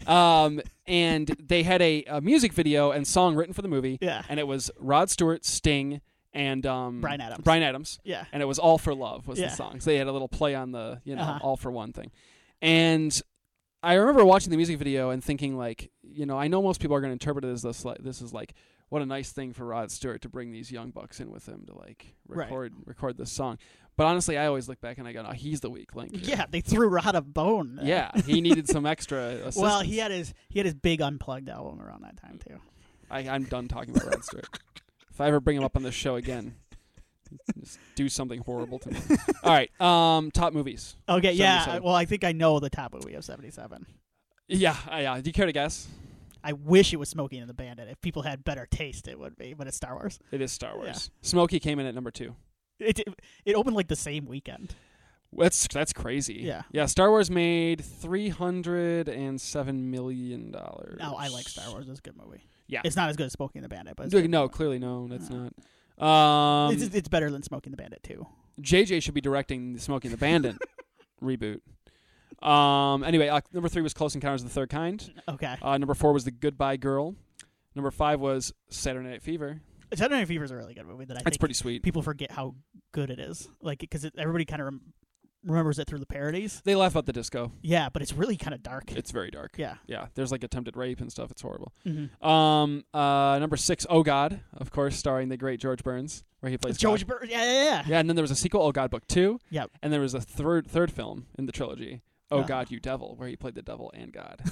And they had a music video and song written for the movie. Yeah. And it was Rod Stewart, Sting, and Bryan Adams. Bryan Adams. Yeah. And it was All for Love was the song. So they had a little play on the, All for One thing. And I remember watching the music video and thinking like, I know most people are going to interpret it as this is like, what a nice thing for Rod Stewart to bring these young bucks in with him to like record this song. But honestly, I always look back and I go, no, he's the weak link here. Yeah, they threw Rod a bone. Yeah, he needed some extra assistance. Well, he had his big Unplugged album around that time too. I'm done talking about Rod Stewart. If I ever bring him up on this show again, just do something horrible to me. All right, top movies. Okay, 77. Yeah. Well, I think I know the top movie of 77. Yeah. Do you care to guess? I wish it was Smokey and the Bandit. If people had better taste, it would be. But it's Star Wars. It is Star Wars. Yeah. Smokey came in at number 2. It opened like the same weekend. That's crazy. Yeah. Yeah. Star Wars made $307 million. No, I like Star Wars. It's a good movie. Yeah. It's not as good as Smokey and the Bandit, but clearly no, that's not. It's better than Smokey and the Bandit too. JJ should be directing the Smokey and the Bandit reboot. Anyway, number 3 was Close Encounters of the Third Kind. Okay. Number 4 was The Goodbye Girl. Number 5 was Saturday Night Fever. Saturday Night Fever is a really good movie that I think pretty sweet. People forget how good it is, like because everybody kind of remembers it through the parodies. They laugh about the disco. Yeah, but it's really kind of dark. It's very dark. Yeah. There's like attempted rape and stuff. It's horrible. Mm-hmm. Number 6, Oh God, of course, starring the great George Burns, where he plays George Burns. Yeah. Yeah, and then there was a sequel, Oh God, Book 2. Yep. And there was a third film in the trilogy, Oh God, You Devil, where he played the devil and God.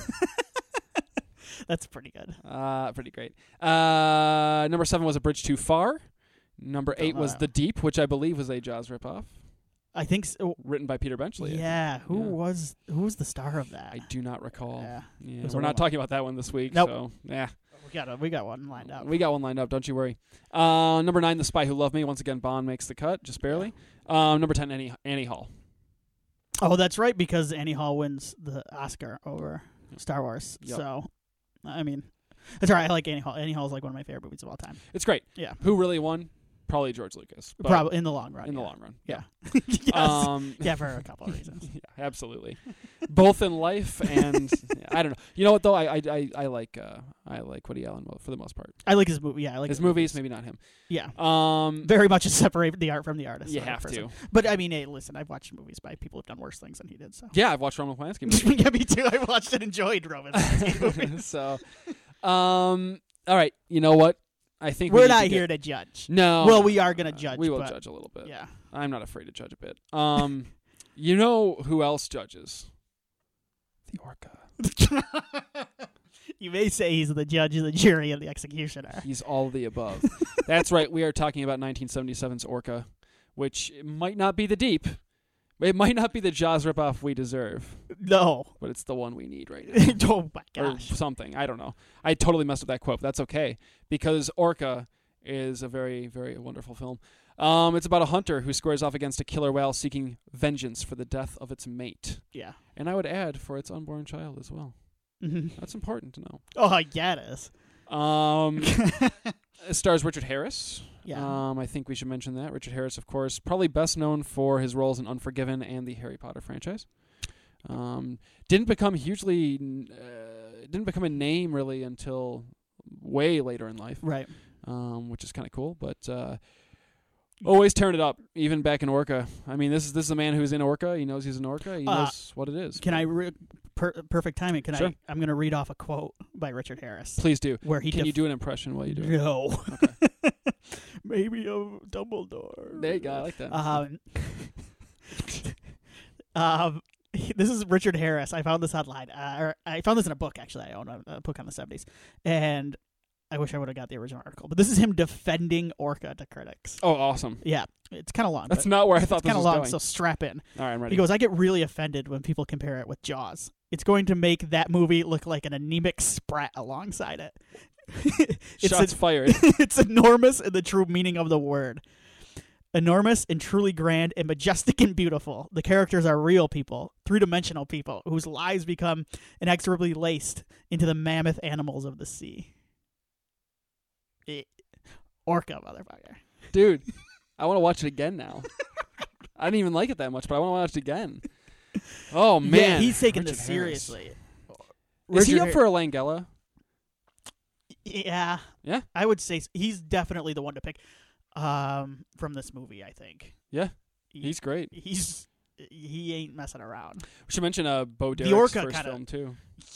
That's pretty good. Pretty great. Number 7 was A Bridge Too Far. Number 8 was The Deep, which I believe was a Jaws ripoff. I think so. Written by Peter Benchley. Yeah. Who was the star of that? I do not recall. Yeah. We're not talking about that one this week. Nope. So, yeah. We got one lined up. We got one lined up. Don't you worry. Number 9, The Spy Who Loved Me. Once again, Bond makes the cut, just barely. Number 10, Annie Hall. Oh, that's right, because Annie Hall wins the Oscar over Star Wars. Yep. So, I mean, that's all right. I like Annie Hall. Annie Hall is like one of my favorite movies of all time. It's great. Yeah. Who really won? Probably George Lucas. Probably in the long run. In the long run. Yeah. Yes. Yeah, for a couple of reasons. Yeah, absolutely. Both in life and I don't know. You know what though? I like Woody Allen for the most part. I like his movie. Yeah, I like his movies. Maybe not him. Yeah. Very much a separate the art from the artist. You have to. But I mean, hey, listen, I've watched movies by people who've done worse things than he did. So yeah, I've watched Roman Polanski movies. Yeah, me too. I watched and enjoyed Roman Polanski movies. So, all right. You know what? I think we're not here to judge. No. Well, we are going to judge. We will judge a little bit. Yeah. I'm not afraid to judge a bit. You know who else judges? The orca. You may say he's the judge, the jury, and the executioner. He's all the above. That's right. We are talking about 1977's Orca, which might not be the Deep. It might not be the Jaws ripoff we deserve. No. But it's the one we need right now. Oh, my gosh. Or something. I don't know. I totally messed with that quote. That's okay. Because Orca is a very, very wonderful film. It's about a hunter who squares off against a killer whale seeking vengeance for the death of its mate. Yeah. And I would add, for its unborn child as well. Mm-hmm. That's important to know. Oh, yeah, it is. It stars Richard Harris. Yeah. I think we should mention that. Richard Harris, of course, probably best known for his roles in Unforgiven and the Harry Potter franchise. Didn't become a name really until way later in life. Right. Which is kind of cool, but always tearing it up, even back in Orca. I mean, this is a man who's in Orca. He knows he's in Orca. He knows what it is. Can I perfect timing? Sure. I'm going to read off a quote by Richard Harris. Please do. Where he can you do an impression while you do it? No. Okay. Maybe a Dumbledore. There you go. I like that. This is Richard Harris. I found this online. Or I found this in a book, actually. I own a book on the 70s. And I wish I would have got the original article. But this is him defending Orca to critics. Oh, awesome. Yeah. It's kind of long. That's not where I thought this was going. It's kind of So long, strap in. All right, I'm ready. He goes, I get really offended when people compare it with Jaws. It's going to make that movie look like an anemic sprat alongside it. Shots fired. It's enormous in the true meaning of the word. Enormous and truly grand and majestic and beautiful. The characters are real people, three-dimensional people, whose lives become inexorably laced into the mammoth animals of the sea. Orca, motherfucker. Dude, I want to watch it again now. I didn't even like it that much, but I want to watch it again. Oh, man. Yeah, he's taking Richard this Harris. seriously. Is he up for a Langella? Yeah. Yeah? I would say he's definitely the one to pick from this movie, I think. Yeah. He's great. He ain't messing around. We should mention Bo Derek's first film, too.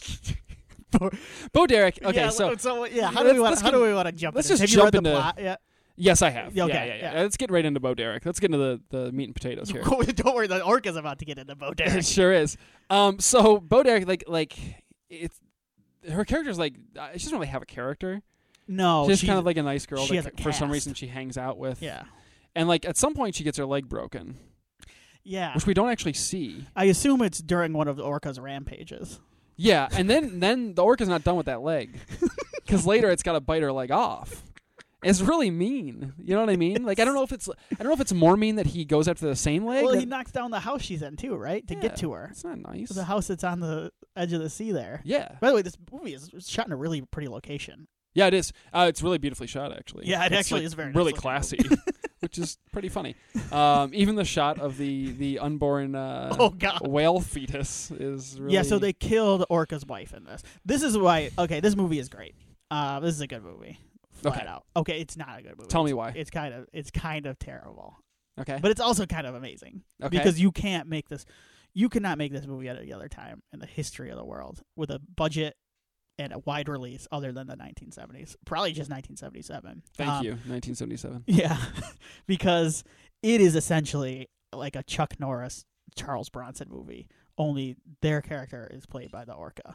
Bo Derek. Okay, yeah, so yeah. How do we want to jump? Let's in? just Have jump you read into the plot? Yeah. Yes, I have. Okay, yeah. Let's get right into Bo Derek. Let's get into the meat and potatoes here. Don't worry, the Orca's about to get into Bo Derek. It sure is. So Bo Derek, like it's her character's like she doesn't really have a character. No, she's kind of like a nice girl that for some reason she hangs out with. Yeah. And like at some point she gets her leg broken. Yeah. Which we don't actually see. I assume it's during one of the Orca's rampages. Yeah, and then the Orca's not done with that leg. Because later it's got to bite her leg off. It's really mean. You know what I mean? Like I don't know if it's more mean that he goes after the same leg. Well, he knocks down the house she's in too, right? To get to her. It's not nice. The house that's on the edge of the sea there. Yeah. By the way, this movie is shot in a really pretty location. Yeah, it is. It's really beautifully shot, actually. Yeah, it actually like is very really nice classy, which is pretty funny. Even the shot of the unborn whale fetus is really... Yeah, so they killed Orca's wife in this. This is why... Okay, this movie is great. This is a good movie. Flat out. Okay, it's not a good movie. Tell me why. It's kind of terrible. Okay. But it's also kind of amazing. Okay. Because you cannot make this movie at any other time in the history of the world with a budget and a wide release other than the 1970s. Probably just 1977. Thank you, 1977. Yeah, because it is essentially like a Chuck Norris, Charles Bronson movie, only their character is played by the Orca.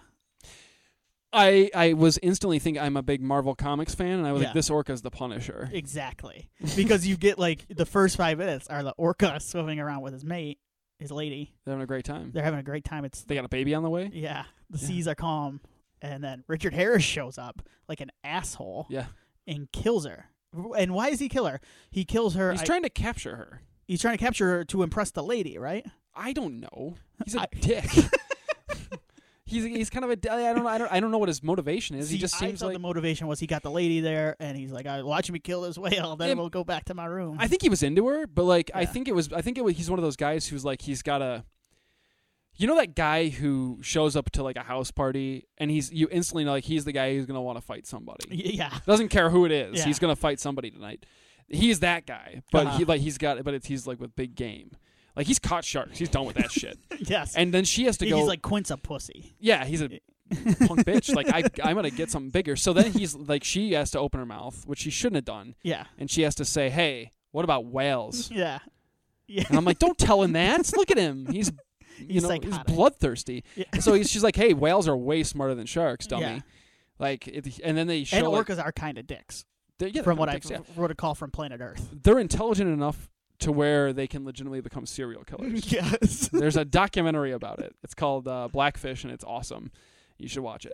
I was instantly thinking I'm a big Marvel Comics fan, and I was like, this Orca's the Punisher. Exactly. Because you get like the first 5 minutes are the Orca swimming around with his mate, his lady. They're having a great time. They're having a great time. They got a baby on the way? Yeah. The seas are calm. And then Richard Harris shows up like an asshole. Yeah. And kills her. And why does he kill her? He kills her. He's trying to capture her. He's trying to capture her to impress the lady, right? I don't know. He's a dick. He's kind of a. I don't know what his motivation is. He just seems like the motivation was he got the lady there, and he's like, "Watch me kill this whale, then we'll go back to my room." I think he was into her, but like I think it was. He's one of those guys who's like he's got a. You know that guy who shows up to like a house party and you instantly know like he's the guy who's gonna want to fight somebody. Yeah, doesn't care who it is. Yeah. He's gonna fight somebody tonight. He's that guy, but he's like with big game. Like, he's caught sharks. He's done with that shit. Yes. And then she has to go. He's like Quint's a pussy. Yeah, he's a punk bitch. Like, I'm going to get something bigger. So then he's like, she has to open her mouth, which she shouldn't have done. Yeah. And she has to say, hey, what about whales? Yeah. Yeah. And I'm like, don't tell him that. Look at him. He's bloodthirsty. Yeah. So she's like, hey, whales are way smarter than sharks, dummy. Yeah. Like, and then they show. And orcas are kind of dicks. From what I wrote a call from Planet Earth. They're intelligent enough to where they can legitimately become serial killers. Yes. There's a documentary about it. It's called Blackfish, and it's awesome. You should watch it.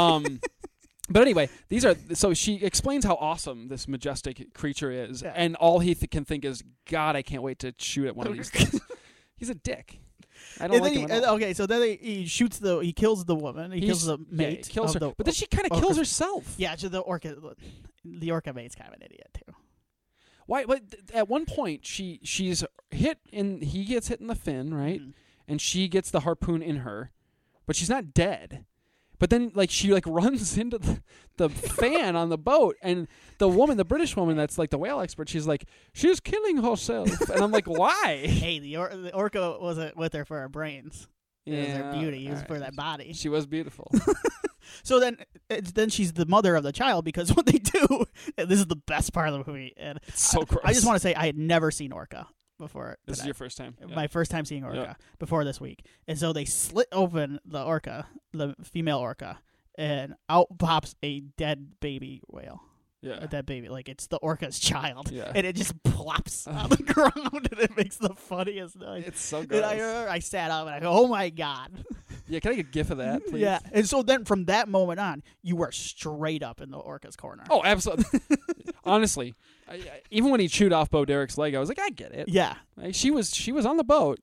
But anyway, so she explains how awesome this majestic creature is, and all he can think is, God, I can't wait to shoot at one of these things. He's a dick. I don't like him at all. Okay, so then he kills the woman. He kills the mate. He kills her. But then she kind of kills herself. Yeah, so the orca mate's kind of an idiot too. Why? But at one point, she's hit he gets hit in the fin, right? Mm-hmm. And she gets the harpoon in her, but she's not dead. But then, like, she like runs into the fan on the boat, and the British woman that's like the whale expert, she's like, she's killing herself, and I'm like, why? Hey, the orca wasn't with her for her brains. It was her beauty. It was for that body. She was beautiful. So then she's the mother of the child, because what they do, and this is the best part of the movie, and it's so gross. I just want to say I had never seen Orca before. This is your first time? Yeah. My first time seeing Orca before this week. And so they slit open the orca, the female orca, and out pops a dead baby whale. Yeah. A dead baby. Like, it's the orca's child. Yeah. And it just plops on the ground, and it makes the funniest noise. It's so gross. And I sat up and I go, oh my God. Yeah, can I get a gif of that, please? Yeah. And so then from that moment on, you were straight up in the orca's corner. Oh, absolutely. Honestly, even when he chewed off Bo Derek's leg, I was like, I get it. Yeah. Like, she was on the boat.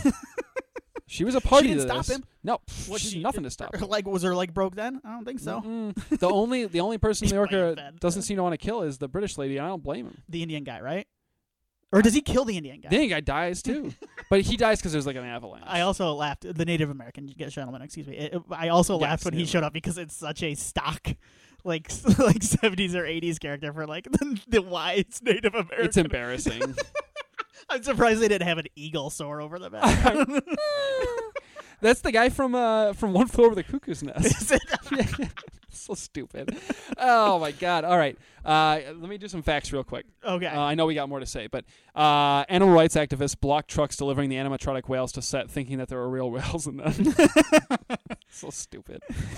She was a party to this. She didn't stop him? No. Nothing to stop him. Was her leg broke then? I don't think so. Mm-mm. The only person the orca doesn't seem to want to kill is the British lady, and I don't blame him. The Indian guy, right? Or does he kill the Indian guy? The Indian guy dies, too. But he dies because there's like an avalanche. I also laughed. The Native American gentleman, excuse me. I also laughed when he showed up, because it's such a stock, like 70s or 80s character for like the wise Native American. It's embarrassing. I'm surprised they didn't have an eagle soar over the back. That's the guy from One Flew Over the Cuckoo's Nest. Is it? Yeah. So stupid. Oh my God. All right. Let me do some facts real quick. Okay. I know we got more to say, but animal rights activists blocked trucks delivering the animatronic whales to set, thinking that there were real whales in them. So stupid.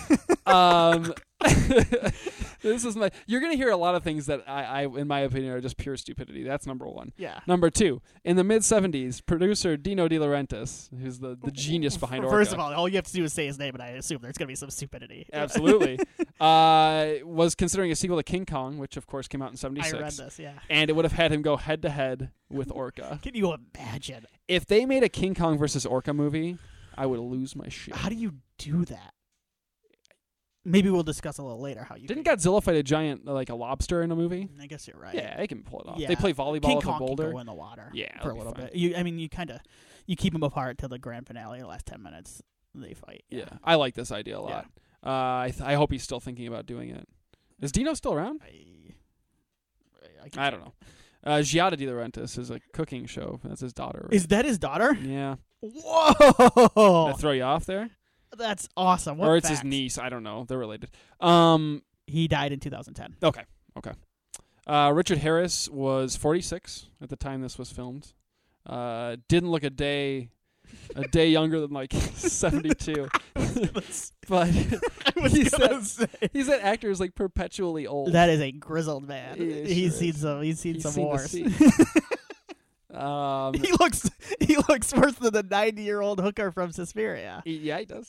You're gonna hear a lot of things that I in my opinion are just pure stupidity. That's number one. Yeah. Number two, in the mid-70s, producer Dino De Laurentiis, who's the genius behind Orca. First of all you have to do is say his name, and I assume there's gonna be some stupidity. Absolutely. Was considering a sequel to King Kong, which of course came out in 76. I read this, yeah. And it would have had him go head to head with Orca. Can you imagine? If they made a King Kong versus Orca movie, I would lose my shit. How do you do that? Maybe we'll discuss a little later how you didn't Godzilla fight a giant like a lobster in a movie? I guess you're right. Yeah, they can pull it off. Yeah. They play volleyball King with Kong a boulder. Can go in the water. Yeah, for a little bit. You keep them apart till the grand finale. The last 10 minutes they fight. Yeah, I like this idea a lot. Yeah. I hope he's still thinking about doing it. Is Dino still around? I don't know. Giada De Laurentiis is a cooking show. That's his daughter. Right? Is that his daughter? Yeah. Whoa! Did I throw you off there? That's awesome. What or it's facts? his niece. I don't know. They're related. He died in 2010. Okay. Richard Harris was 46 at the time this was filmed. Didn't look a day younger than like 72. But he's that actor is like perpetually old. That is a grizzled man. He's seen some wars. He looks worse than the 90-year-old hooker from Suspiria. Yeah, he does.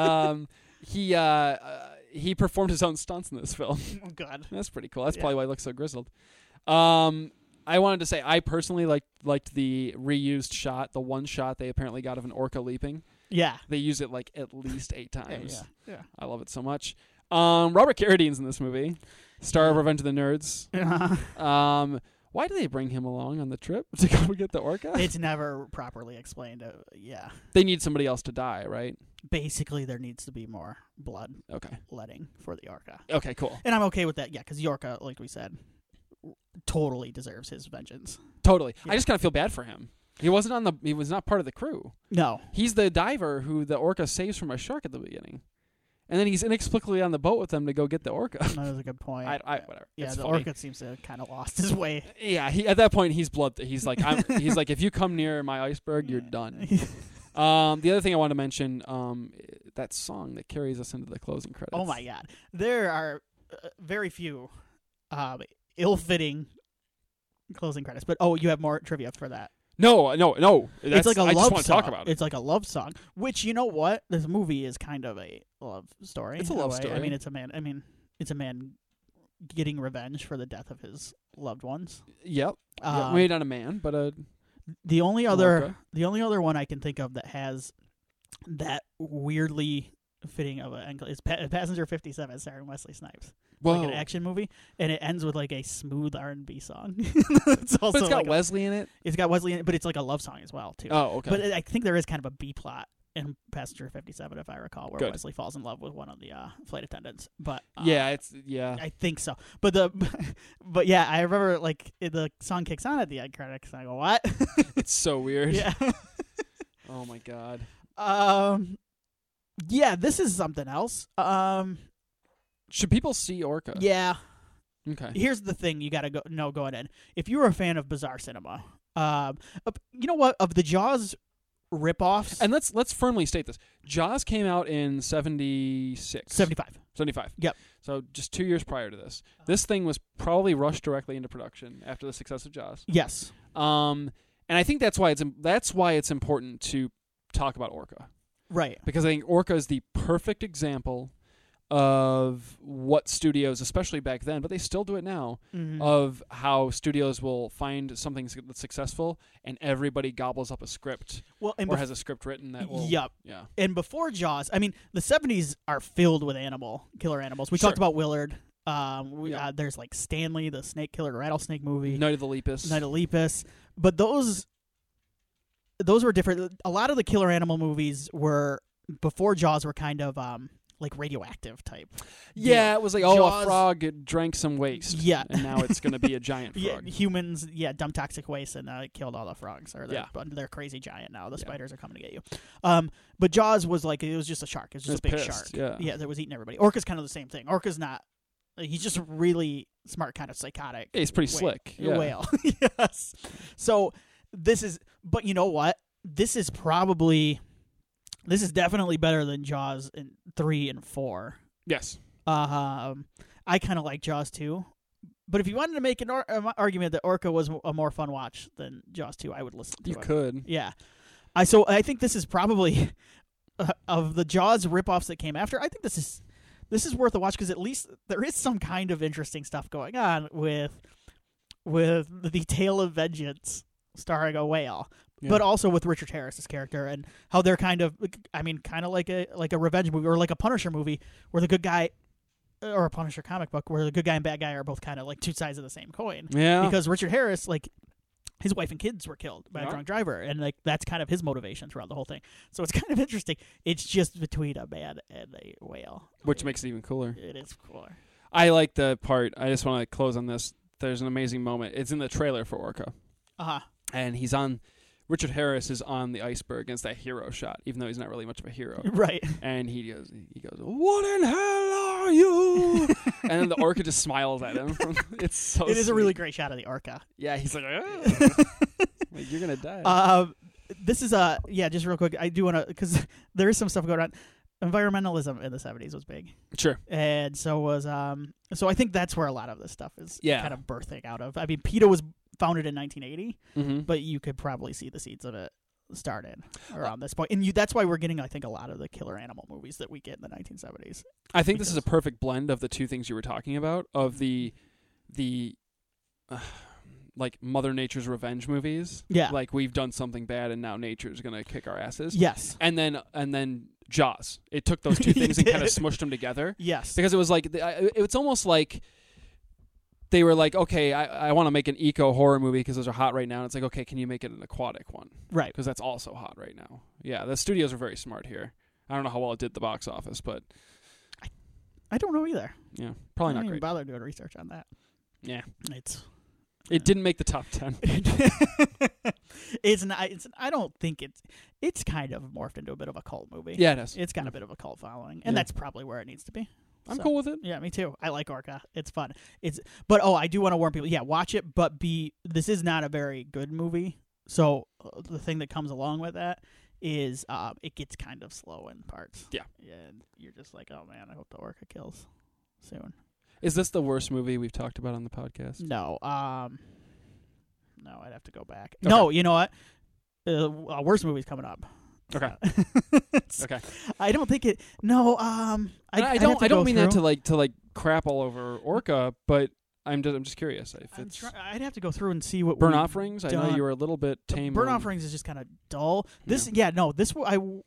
He performed his own stunts in this film. Oh God, that's pretty cool. That's probably why he looks so grizzled. I wanted to say I personally liked the reused shot, the one shot they apparently got of an orca leaping. Yeah. They use it like at least 8 times. Yeah. I love it so much. Robert Carradine's in this movie, star of Revenge of the Nerds. Why do they bring him along on the trip to go get the orca? It's never properly explained. Yeah. They need somebody else to die, right? Basically, there needs to be more blood letting for the orca. Okay, cool. And I'm okay with that, yeah, because the orca, like we said, totally deserves his vengeance. Totally. Yeah. I just kind of feel bad for him. He was not part of the crew. No. He's the diver who the orca saves from a shark at the beginning. And then he's inexplicably on the boat with them to go get the orca. That was a good point. Whatever. Yeah, it's the funny. orca seems to have kind of lost his way. Yeah, at that point he's blood. He's like, if you come near my iceberg, you're done. The other thing I want to mention, that song that carries us into the closing credits. Oh my God, there are very few ill-fitting closing credits. But you have more trivia for that. No. It's like a love song. I just want to talk about it. It's like a love song, which, you know what? This movie is kind of a love story. It's a love story. I mean, it's a man getting revenge for the death of his loved ones. Yep. Maybe not a man, but the only other one I can think of that has that weirdly fitting of an is Passenger 57 starring Wesley Snipes. Whoa. Like an action movie, and it ends with like a smooth R&B song. But it's got Wesley in it. It's got Wesley in it, but it's like a love song as well too. Oh, okay. But I think there is kind of a B plot in Passenger 57, if I recall, where Good. Wesley falls in love with one of the flight attendants. But I think so. But but yeah, I remember like the song kicks on at the end credits, and I go, "What?" It's so weird. Yeah. Oh my God. Yeah, this is something else. Should people see Orca? Yeah. Okay. Here's the thing you got to know going in. If you're a fan of bizarre cinema, you know what? Of the Jaws ripoffs. And let's firmly state this. Jaws came out in 76. 75. Yep. So just 2 years prior to this. This thing was probably rushed directly into production after the success of Jaws. Yes. And I think that's why it's important to talk about Orca. Right. Because I think Orca is the perfect example of what studios, especially back then, but they still do it now, of how studios will find something that's successful and everybody gobbles up a script or has a script written that will... Yep. Yeah. And before Jaws, I mean, the 70s are filled with killer animals. We talked about Willard. There's like Stanley, the snake killer rattlesnake movie. Night of the Lepus. But those were different. A lot of the killer animal movies were, before Jaws, were kind of... like radioactive type. Yeah, it was like, a frog drank some waste. Yeah. And now it's going to be a giant frog. Humans, dumped toxic waste and it killed all the frogs. Or they're crazy giant now. The spiders are coming to get you. But Jaws was like, it was just a shark. It was just a big pissed, shark. Yeah, that was eating everybody. Orca's kind of the same thing. Orca's not, he's just really smart, kind of psychotic. Yeah, he's pretty slick. Yeah. Whale. Yes. So but you know what? This is definitely better than Jaws in 3 and 4. Yes. I kind of like Jaws 2. But if you wanted to make an argument that Orca was a more fun watch than Jaws 2, I would listen to it. You could. Yeah. So I think this is probably, of the Jaws ripoffs that came after, I think this is worth a watch because at least there is some kind of interesting stuff going on with the Tale of Vengeance starring a whale. Yeah. But also with Richard Harris's character and how they're kind of like a revenge movie or like a Punisher movie where the good guy, or a Punisher comic book where the good guy and bad guy are both kind of like two sides of the same coin. Yeah. Because Richard Harris, like, his wife and kids were killed by a drunk driver, and like that's kind of his motivation throughout the whole thing. So it's kind of interesting. It's just between a man and a whale, which makes it even cooler. It is cooler. I like the part. I just want to close on this. There's an amazing moment. It's in the trailer for Orca. And Richard Harris is on the iceberg, and it's that hero shot, even though he's not really much of a hero. Right. And he goes, "What in hell are you?" And then the orca just smiles at him. It's so It is sweet. a really great shot of the orca. Yeah, he's like, like, you're going to die. This is, just real quick, I do want to, because there is some stuff going on. Environmentalism in the 70s was big. Sure. And so was, so I think that's where a lot of this stuff is kind of birthing out of. I mean, PETA was founded in 1980, but you could probably see the seeds of it started around this point. And that's why we're getting, I think, a lot of the killer animal movies that we get in the 1970s. I think this is a perfect blend of the two things you were talking about, of the like Mother Nature's revenge movies. Yeah. Like we've done something bad and now nature's going to kick our asses. Yes. And then Jaws. It took those two things and kind of smushed them together. Yes. Because it was like it's almost like they were like, okay, I want to make an eco horror movie because those are hot right now. And it's like, okay, can you make it an aquatic one? Right. Because that's also hot right now. Yeah, the studios are very smart here. I don't know how well it did the box office, but I don't know either. Yeah, probably not I didn't great. even bother doing research on that. Yeah, it didn't make the top 10. It's not. I don't think it's kind of morphed into a bit of a cult movie. Yeah, it is. It's got a bit of a cult following, and that's probably where it needs to be. I'm cool with it. Yeah, me too. I like Orca. It's fun. But I do want to warn people. Yeah, watch it, but this is not a very good movie. So the thing that comes along with that is it gets kind of slow in parts. Yeah. And you're just like, oh man, I hope the Orca kills soon. Is this the worst movie we've talked about on the podcast? No. No, I'd have to go back. Okay. No, you know what? Worst movie's coming up. Okay. Okay. I don't think it. No. I don't mean that to like crap all over Orca, but I'm just curious if it's. I'd have to go through and see what Burn Offerings. I know you were a little bit tame. Burn Offerings is just kind of dull. This, yeah, no. This what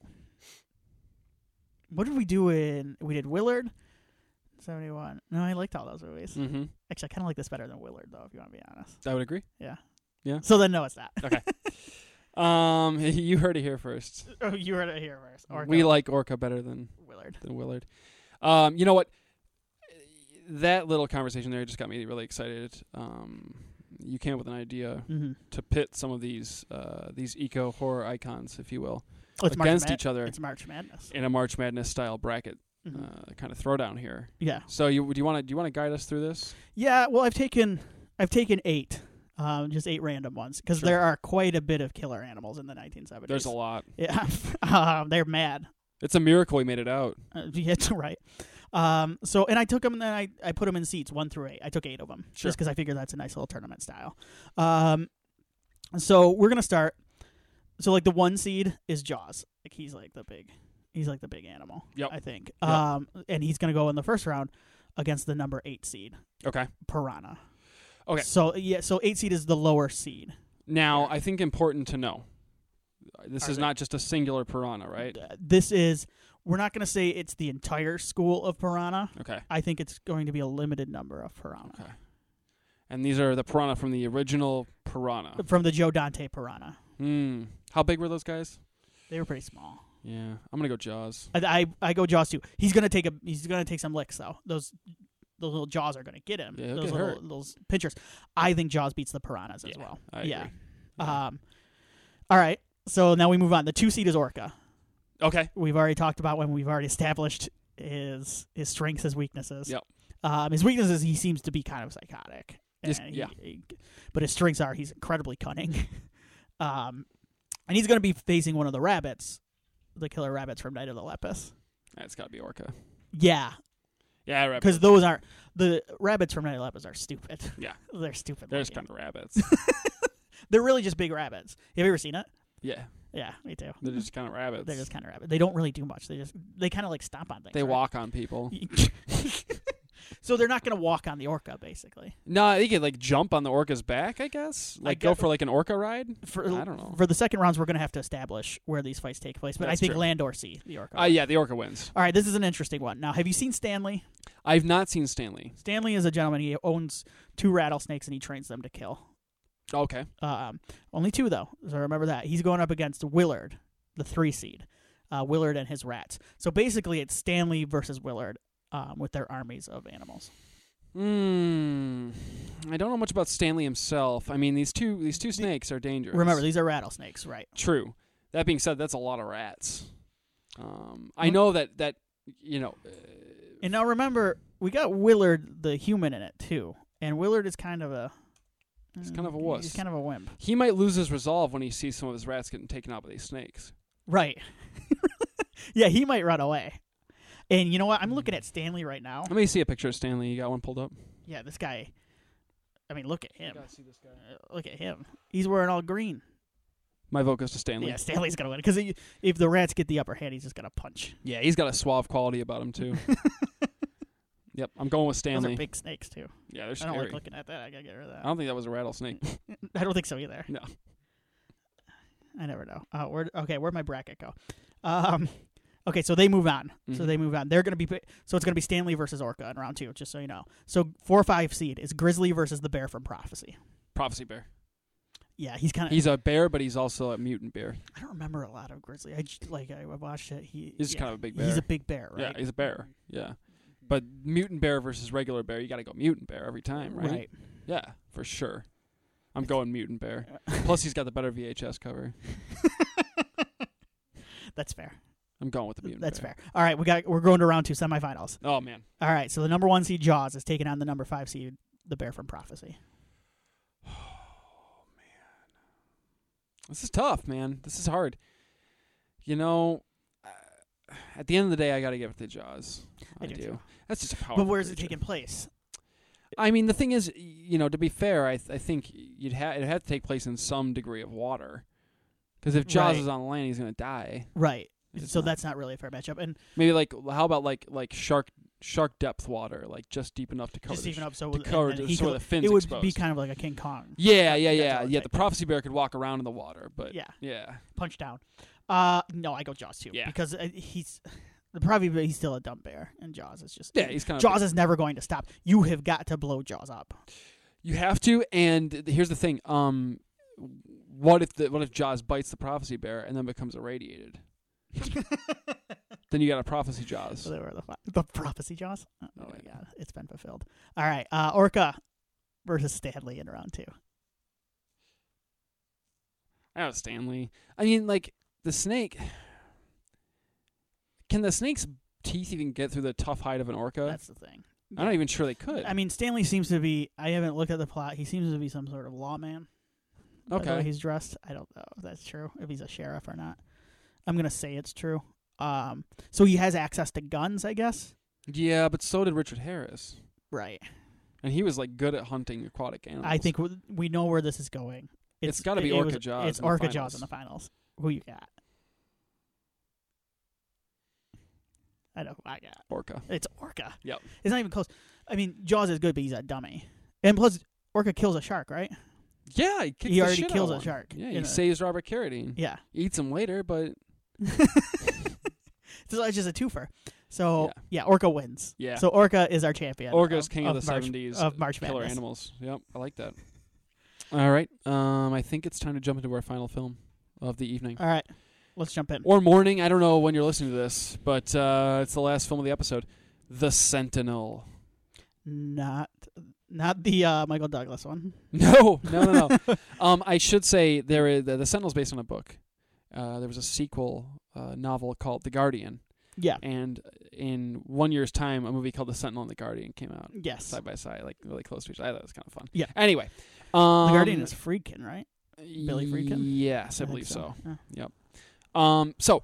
did we do we did Willard. 71. No, I liked all those movies. Mm-hmm. Actually, I kind of like this better than Willard, though, if you want to be honest. I would agree. Yeah. Yeah. So then, no, it's not. Okay. You heard it here first. Oh, you heard it here first. Orca. We like Orca better than Willard. You know what? That little conversation there just got me really excited. You came up with an idea to pit some of these eco horror icons, if you will, against each other. It's March Madness in a March Madness style bracket. Kind of throwdown here. Yeah. So do you want to guide us through this? Yeah. Well, I've taken 8, just 8 random ones because there are quite a bit of killer animals in the 1970s. There's a lot. Yeah. They're mad. It's a miracle we made it out. Yeah, it's right. So and I took them and then I put them in seats 1 through 8. I took 8 of them just because I figured that's a nice little tournament style. So we're gonna start. So like the 1 seed is Jaws. Like he's like the big animal. Yep. I think. Yep. And he's gonna go in the first round against the number 8 seed. Okay. Piranha. Okay. So 8 seed is the lower seed. Now I think important to know. This is not just a singular piranha, right? We're not going to say it's the entire school of piranha. Okay. I think it's going to be a limited number of piranha. Okay. And these are the piranha from the original Piranha. From the Joe Dante Piranha. How big were those guys? They were pretty small. Yeah, I'm gonna go Jaws. I go Jaws too. He's gonna take some licks though. Those little jaws are gonna get him. Yeah, those little pinchers. I think Jaws beats the piranhas as well. I agree. All right. So now we move on. The 2 seed is Orca. Okay. We've already talked about when we've already established his strengths, his weaknesses. Yep. His weaknesses, he seems to be kind of psychotic. But his strengths are he's incredibly cunning. And he's going to be facing one of the rabbits, the killer rabbits from Night of the Lepus. It's got to be Orca. Yeah. Yeah, because those aren't the rabbits from Night of the Lepus are stupid. Yeah, they're stupid. They're just kind of rabbits. They're really just big rabbits. Have you ever seen it? Yeah. Yeah, me too. They're just kind of rabbits. They're just kind of rabbits. They don't really do much. They kind of like stomp on things. They walk on people. So they're not going to walk on the orca, basically. No, they could like jump on the orca's back, I guess. Go for like an orca ride. I don't know. For the second rounds, we're going to have to establish where these fights take place. But That's I think true. land or sea, the orca. Yeah, the orca wins. All right, this is an interesting one. Now, have you seen Stanley? I've not seen Stanley. Stanley is a gentleman. He owns 2 rattlesnakes and he trains them to kill. Okay. Only 2 though, so remember that. He's going up against Willard, the 3 seed. Willard and his rats. So basically, it's Stanley versus Willard with their armies of animals. I don't know much about Stanley himself. I mean, these two snakes are dangerous. Remember, these are rattlesnakes, right? True. That being said, that's a lot of rats. I know that And now remember, we got Willard the human in it too, and Willard is kind of a. He's kind of a wuss. He's kind of a wimp. He might lose his resolve when he sees some of his rats getting taken out by these snakes. Right. Yeah, he might run away. And you know what? I'm looking at Stanley right now. Let me see a picture of Stanley. You got one pulled up? Yeah, this guy. I mean, look at him. You gotta see this guy. Look at him. He's wearing all green. My vote goes to Stanley. Yeah, Stanley's going to win. Because if the rats get the upper hand, he's just going to punch. Yeah, he's got a suave quality about him, too. Yep, I'm going with Stanley. Those are big snakes, too. Yeah, they're I scary. don't like looking at that. I gotta get rid of that. I don't think that was a rattlesnake. I don't think so either. No. I never know. Where'd my bracket go? Okay, so they move on. Mm-hmm. They're going to be so it's going to be Stanley versus Orca in round 2, just so you know. So 4 or 5 seed is Grizzly versus the bear from Prophecy. Prophecy bear. Yeah, he's a bear, but he's also a mutant bear. I don't remember a lot of Grizzly. I watched it. He's kind of a big bear. He's a big bear, right? Yeah, he's a bear. Yeah. But mutant bear versus regular bear, you got to go mutant bear every time, right? Right. Yeah, for sure. I'm going mutant bear. Plus, he's got the better VHS cover. That's fair. I'm going with the mutant That's bear. fair. All right, we're going to round 2 semifinals. Oh, man. All right, so the number 1 seed Jaws is taking on the number 5 seed the bear from Prophecy. Oh, man. This is tough, man. This is hard. You know, at the end of the day, I got to give it to Jaws. I do. Too. That's just a powerful But where's it creature. taking place? I mean, the thing is, to be fair, I think it'd have to take place in some degree of water. Because if Jaws is on land, he's going to die. Right. So that's not really a fair matchup. And maybe how about shark depth water, like just deep enough to cover just even up so to cover the fins it would exposed. be kind of like a King Kong. Yeah. The Prophecy bear could walk around in the water, but yeah. Punch down. No, I go Jaws too. Yeah. Because he's still a dumb bear, and Jaws is just he's kind of Jaws is never going to stop. You have got to blow Jaws up. You have to, and here's the thing. What if Jaws bites the Prophecy bear and then becomes irradiated? Then you got a Prophecy Jaws. So they were the Prophecy Jaws. Oh my Yeah. God, it's been fulfilled. All right, Orca versus Stanley in round 2. I know Stanley. I mean, like the snake. Can the snake's teeth even get through the tough hide of an orca? That's the thing. I'm not even sure they could. I mean, Stanley seems to be. I haven't looked at the plot. He seems to be some sort of lawman. Okay. The way he's dressed. I don't know if that's true. If he's a sheriff or not. I'm gonna say it's true. So he has access to guns, I guess. Yeah, but so did Richard Harris. Right. And he was like good at hunting aquatic animals. I think we know where this is going. It's got to be Orca Jaws. It's Orca Jaws in the finals. Who you got? I know who I got. Orca. It's Orca. Yep. It's not even close. I mean, Jaws is good, but he's a dummy. And plus, Orca kills a shark, right? Yeah, he already kills a shark. Yeah, he saves Robert Carradine. Yeah. Eats him later, but... So it's just a twofer. So, yeah, Orca wins. Yeah. So Orca is our champion. Orca's king of the 70s. Of March Killer Madness. animals. Yep, I like that. All right. I think it's time to jump into our final film of the evening. All right. Let's jump in. Or morning. I don't know when you're listening to this, but it's the last film of the episode. The Sentinel. Not the Michael Douglas one. No. I should say the Sentinel's based on a book. There was a sequel novel called The Guardian. Yeah. And in 1 year's time, a movie called The Sentinel and The Guardian came out. Yes. Side by side, like really close to each other. I thought it was kind of fun. Yeah. Anyway. The Guardian is Friedkin, right? Billy Friedkin? Yes, I believe so. Yeah. Yep. So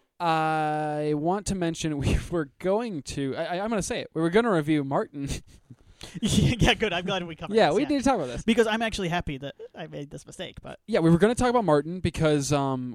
I want to mention we were going to. I'm going to say it. We were going to review Martin. Yeah, good. I'm glad we covered this. We need to talk about this. Because I'm actually happy that I made this mistake. But yeah, we were going to talk about Martin because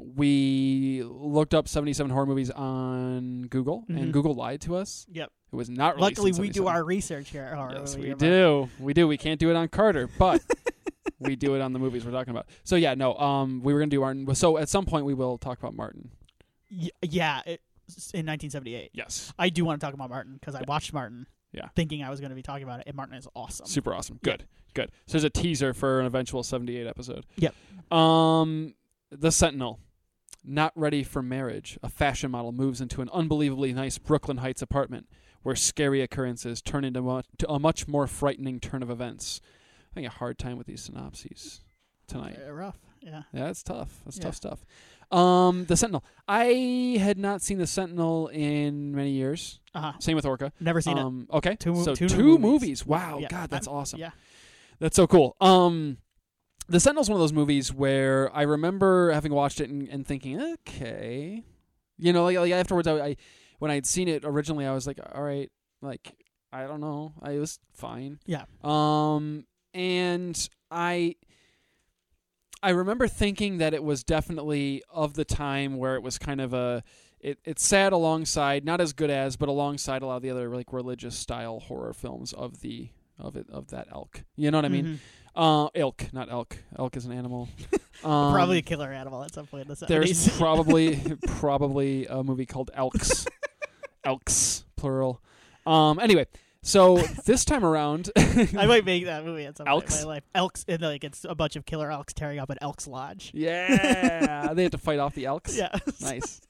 we looked up 77 horror movies on Google, and Google lied to us. Yep. It was not released. Luckily, in 77. we do our research here. Yes, we do. We do. We can't do it on Carter, but we do it on the movies we're talking about. So yeah, no. We were going to do Martin. So at some point we will talk about Martin. Yeah, in 1978. Yes. I do want to talk about Martin because I watched Martin. Yeah. Thinking I was going to be talking about it, and Martin is awesome. Super awesome. Good. So there's a teaser for an eventual 78 episode. Yep. The Sentinel. Not ready for marriage, a fashion model moves into an unbelievably nice Brooklyn Heights apartment where scary occurrences turn into a much more frightening turn of events. I'm having a hard time with these synopses tonight. Rough. Yeah. Yeah, it's tough. That's tough stuff. The Sentinel. I had not seen The Sentinel in many years. Same with Orca. Never seen it. Okay. Two movies. Wow. Yeah. God, that's awesome. Yeah. That's so cool. The Sentinel's one of those movies where I remember having watched it and thinking, okay. You know, like afterwards, I when I had seen it originally, I was like, all right, like, I don't know. It was fine. Yeah. And I remember thinking that it was definitely of the time where it was kind of it sat alongside, not as good as, but alongside a lot of the other like religious style horror films of the of that elk. You know what I mean? Elk, not elk. Elk is an animal. Probably a killer animal at some point in the 70s. There's probably a movie called Elks. Elks, plural. Anyway, so this time around, I might make that movie at some point Elks? in my life. Elks, and like it's a bunch of killer elks tearing up an Elks Lodge. Yeah, they have to fight off the elks. Yeah, Nice.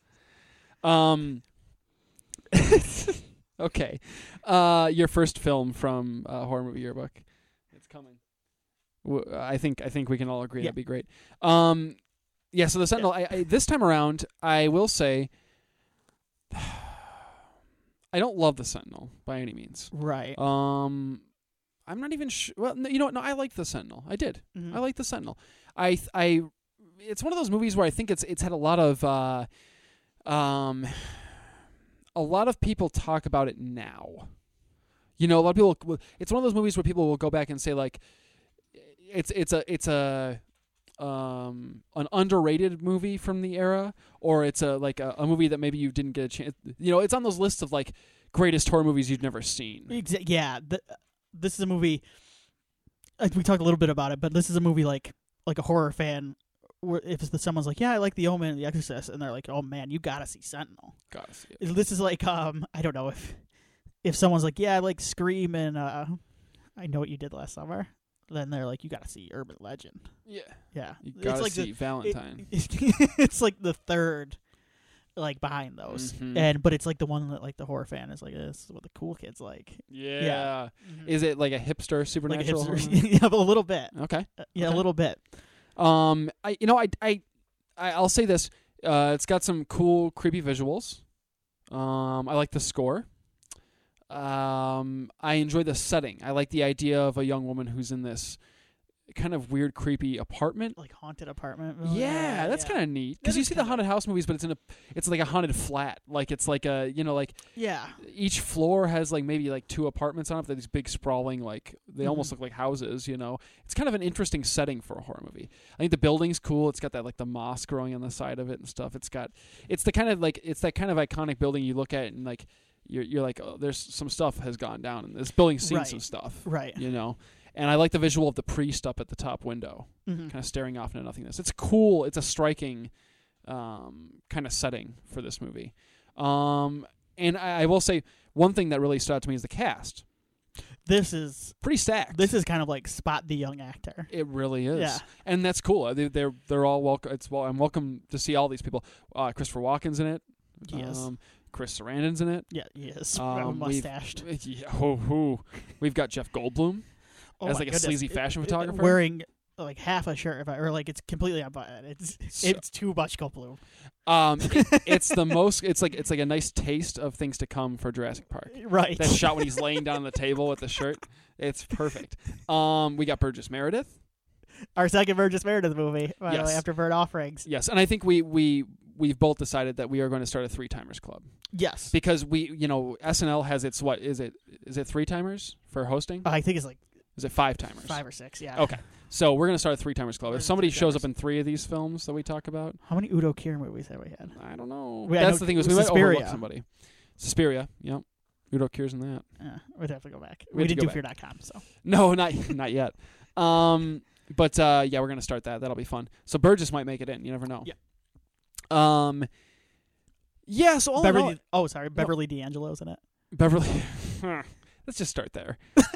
Okay. Your first film from Horror Movie Yearbook. It's coming. I think we can all agree that'd be great. Yeah. So the Sentinel. I this time around, I will say, I don't love the Sentinel by any means. Right. I'm not even sure. Well, you know what? No, I liked the Sentinel. I did. I liked the Sentinel. It's one of those movies where I think it's had a lot of people talk about it now. You know, a lot of people. It's one of those movies where people will go back and say like, it's an underrated movie from the era, or it's a movie that maybe you didn't get a chance. You know, it's on those lists of like greatest horror movies you've never seen. Yeah, this is a movie. We talked a little bit about it, but this is a movie like a horror fan. If someone's like, yeah, I like The Omen and The Exorcist, and they're like, oh man, you gotta see Sentinel. Gotta see it. This is like I don't know if someone's like, yeah, I like Scream and I Know What You Did Last Summer. Then they're like, you gotta see Urban Legend. Yeah. You gotta see Valentine. It's like the third, like behind those, but it's like the one that like the horror fan is like, this is what the cool kids like. Yeah. Is it like a hipster supernatural? Like a hipster, yeah, a little bit. Okay. A little bit. I'll say this. It's got some cool, creepy visuals. I like the score. I enjoy the setting. I like the idea of a young woman who's in this kind of weird, creepy apartment, like haunted apartment. Yeah, that's kind of neat because you see the haunted house movies, but it's like a haunted flat. Like it's like a each floor has like maybe like 2 apartments on it. They're these big sprawling like they almost look like houses. You know, it's kind of an interesting setting for a horror movie. I think the building's cool. It's got that like the moss growing on the side of it and stuff. It's that kind of iconic building you look at and like you're like, oh, there's some stuff has gone down and this building's seen some stuff. Right. You know. And I like the visual of the priest up at the top window, kind of staring off into nothingness. It's cool. It's a striking kind of setting for this movie. And I will say one thing that really stood out to me is the cast. This is pretty stacked. This is kind of like spot the young actor. It really is. Yeah. And that's cool. They're all welcome. I'm welcome to see all these people. Christopher Walken's in it. Yes. Chris Sarandon's in it. Yeah, yes. Mustached. We've got Jeff Goldblum. As like a sleazy fashion photographer, wearing like half a shirt, or like it's completely unbuttoned. It's too much Goldblum. It's the most. It's like a nice taste of things to come for Jurassic Park. Right. That shot when he's laying down on the table with the shirt. It's perfect. We got Burgess Meredith. Our second Burgess Meredith movie, by the way, after Bird Offerings. Yes, and I think we've both decided that we are going to start a 3-timers club. Yes, because SNL has its what is it 3-timers for hosting? I think it's like. Is it 5-timers? 5 or 6, yeah. Okay. So we're going to start a 3-timers club. If somebody shows up in 3 of these films that we talk about. How many Udo Kier movies have we had? I don't know. That's the thing. We might overlook somebody. Suspiria. Yep. Udo Kier's in that. Yeah. We'd have to go back. We didn't do Fear.com, so. No, not yet. But we're going to start that. That'll be fun. So Burgess might make it in. You never know. Yeah. Yeah, so Beverly D'Angelo's in it. Beverly. Let's just start there.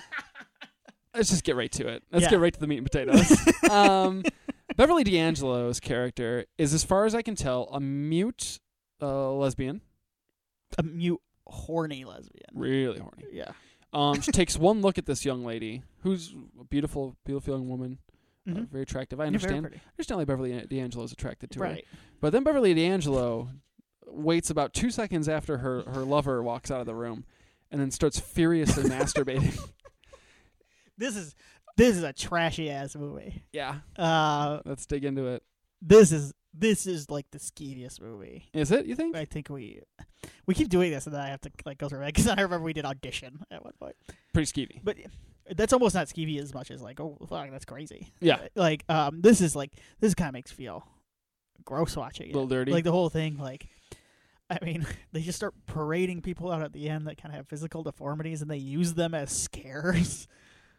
Let's just get right to it. Let's get right to the meat and potatoes. Beverly D'Angelo's character is, as far as I can tell, a mute lesbian. A mute, horny lesbian. Really horny. Yeah. She takes one look at this young lady, who's a beautiful, beautiful young woman, very attractive. I understand why Beverly D'Angelo is attracted to her. But then Beverly D'Angelo waits about 2 seconds after her lover walks out of the room, and then starts furiously masturbating. This is a trashy ass movie. Yeah. Let's dig into it. This is like the skeeviest movie. Is it? You think? I think we keep doing this, and then I have to like go through it because I remember we did Audition at one point. Pretty skeevy, but that's almost not skeevy as much as like, oh fuck, that's crazy. Yeah. Like this kind of makes me feel gross watching it. A little dirty. Like the whole thing, like. I mean, they just start parading people out at the end that kind of have physical deformities, and they use them as scares.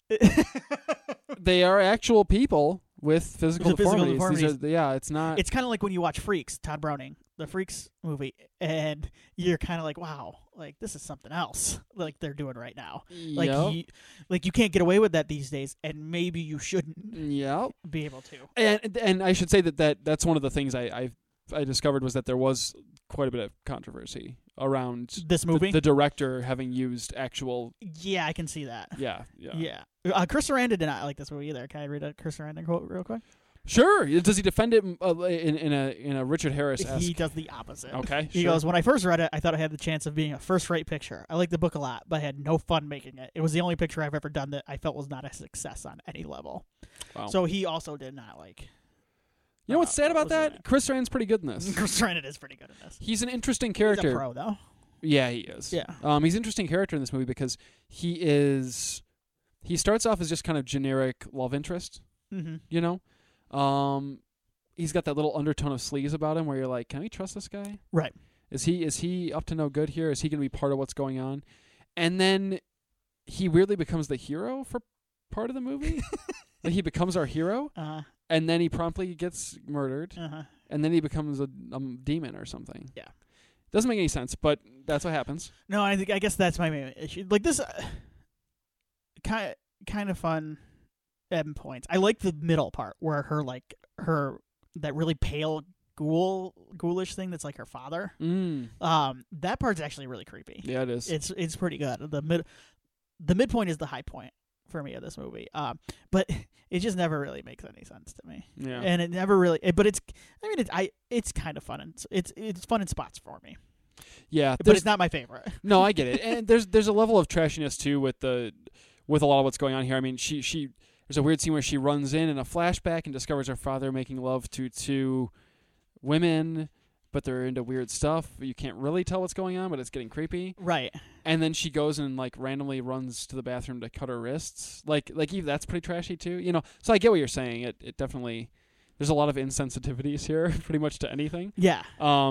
They are actual people with physical deformities. It's not. It's kind of like when you watch Freaks, Todd Browning, the Freaks movie, and you're kind of like, wow, like this is something else. Like they're doing right now. Like you can't get away with that these days, and maybe you shouldn't. Be able to. And I should say that's one of the things I discovered was that there was quite a bit of controversy around this movie. The director having used actual. Yeah, I can see that. Yeah. Chris Sarandon did not like this movie either. Can I read a Chris Sarandon quote real quick? Sure. Does he defend it in a Richard Harris-esque? He does the opposite. Okay. He goes, when I first read it, I thought it had the chance of being a first-rate picture. I liked the book a lot, but I had no fun making it. It was the only picture I've ever done that I felt was not a success on any level. Wow. So he also did not like. You know what's sad about that? Chris Sarandon's pretty good in this. Chris Sarandon is pretty good in this. He's an interesting character. He's a pro, though. Yeah, he is. Yeah. He's an interesting character in this movie because he starts off as just kind of generic love interest. Mm-hmm. You know? He's got that little undertone of sleaze about him where you're like, can we trust this guy? Right. Is he up to no good here? Is he going to be part of what's going on? And then he weirdly becomes the hero for part of the movie. Like he becomes our hero. And then he promptly gets murdered. And then he becomes a demon or something. Yeah. Doesn't make any sense, but that's what happens. No, I guess that's my main issue. Like this, kind of fun at points. I like the middle part where her that really pale ghoulish thing that's like her father. That part's actually really creepy. Yeah, it is. It's pretty good. The midpoint is the high point for me of this movie. But it just never really makes any sense to me. Yeah. And it never really. But it's kind of fun and it's fun in spots for me. Yeah, but it's not my favorite. No, I get it. And there's a level of trashiness too with a lot of what's going on here. I mean, she there's a weird scene where she runs in a flashback and discovers her father making love to two women, but they're into weird stuff. You can't really tell what's going on, but it's getting creepy. Right. And then she goes and like randomly runs to the bathroom to cut her wrists. Like even that's pretty trashy too, you know. So I get what you're saying. It definitely there's a lot of insensitivities here, pretty much to anything. Yeah.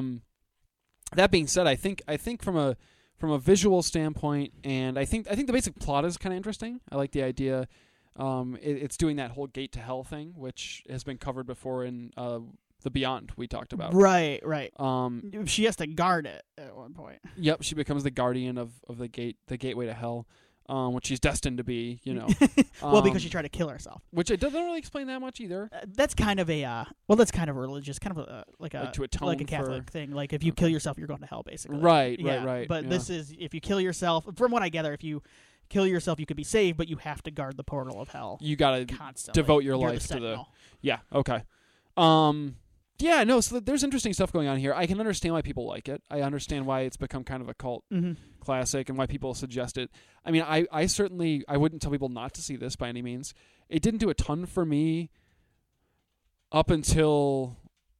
That being said, I think from a visual standpoint, and I think the basic plot is kind of interesting. I like the idea. It's doing that whole gate to hell thing, which has been covered before in the Beyond we talked about. Right. She has to guard it at one point. Yep, she becomes the guardian of the gateway to hell, which she's destined to be. You know, well, because she tried to kill herself, which it doesn't really explain that much either. That's kind of that's kind of religious, kind of to atone like a Catholic thing. Like if you kill yourself, you're going to hell, basically. Right. But this is if you kill yourself. From what I gather, if you kill yourself, you could be saved, but you have to guard the portal of hell. You got to devote your life to the. Yeah. Okay. Yeah, no, so there's interesting stuff going on here. I can understand why people like it. I understand why it's become kind of a cult classic and why people suggest it. I mean, I certainly wouldn't tell people not to see this by any means. It didn't do a ton for me up until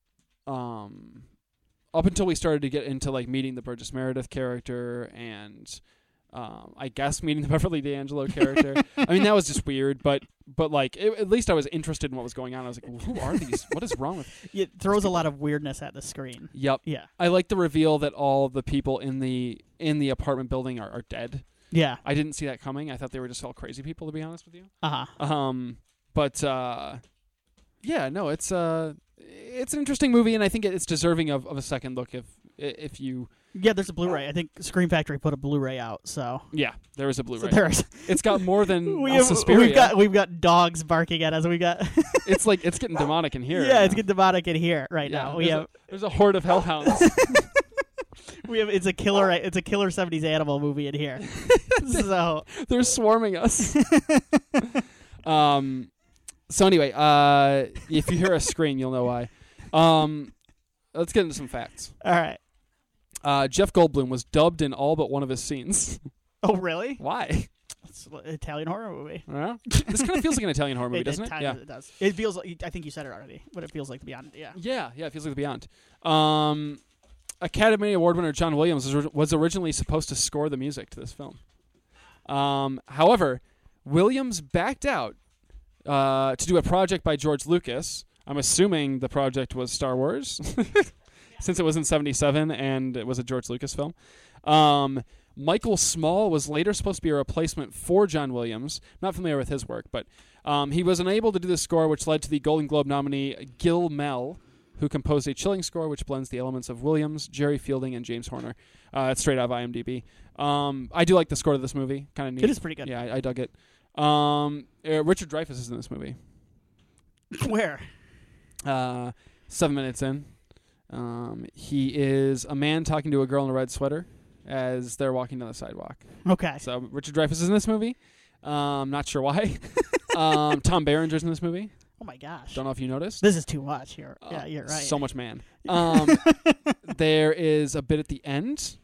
we started to get into like meeting the Burgess Meredith character and I guess meeting the Beverly D'Angelo character. I mean, that was just weird, but like at least I was interested in what was going on. I was like, well, who are these? What is wrong with? It throws a lot of weirdness at the screen. Yep. Yeah. I like the reveal that all the people in the apartment building are dead. Yeah. I didn't see that coming. I thought they were just all crazy people, to be honest with you. But yeah, no, it's an interesting movie, and I think it's deserving of a second look if you. Yeah, there's a Blu-ray. I think Scream Factory put a Blu-ray out. So yeah, there is a Blu-ray. So there is. It's got more than Suspiria. We've got dogs barking at us. We got. It's like it's getting demonic in here. Yeah, it's getting demonic in here right now. There's a horde of hellhounds. It's a killer 70s animal movie in here. So they're swarming us. So anyway, if you hear a scream, you'll know why. Let's get into some facts. All right. Jeff Goldblum was dubbed in all but one of his scenes. Oh, really? Why? It's an Italian horror movie. This kind of feels like an Italian horror movie, doesn't it? Yeah, it does. It feels like, I think you said it already, but it feels like The Beyond. Yeah. Yeah, it feels like The Beyond. Academy Award winner John Williams was originally supposed to score the music to this film. However, Williams backed out to do a project by George Lucas. I'm assuming the project was Star Wars, since it was in '77 and it was a George Lucas film. Michael Small was later supposed to be a replacement for John Williams. Not familiar with his work, but he was unable to do the score, which led to the Golden Globe nominee Gil Mel, who composed a chilling score which blends the elements of Williams, Jerry Fielding, and James Horner. It's straight out of IMDb. I do like the score to this movie. Kind of neat. It is pretty good. Yeah, I dug it. Richard Dreyfuss is in this movie. Where? 7 minutes in. He is a man talking to a girl in a red sweater as they're walking down the sidewalk. Okay. So Richard Dreyfuss is in this movie. Not sure why. Tom Berenger's in this movie. Oh my gosh. Don't know if you noticed. This is too much. You're right. So much man. There is a bit at the end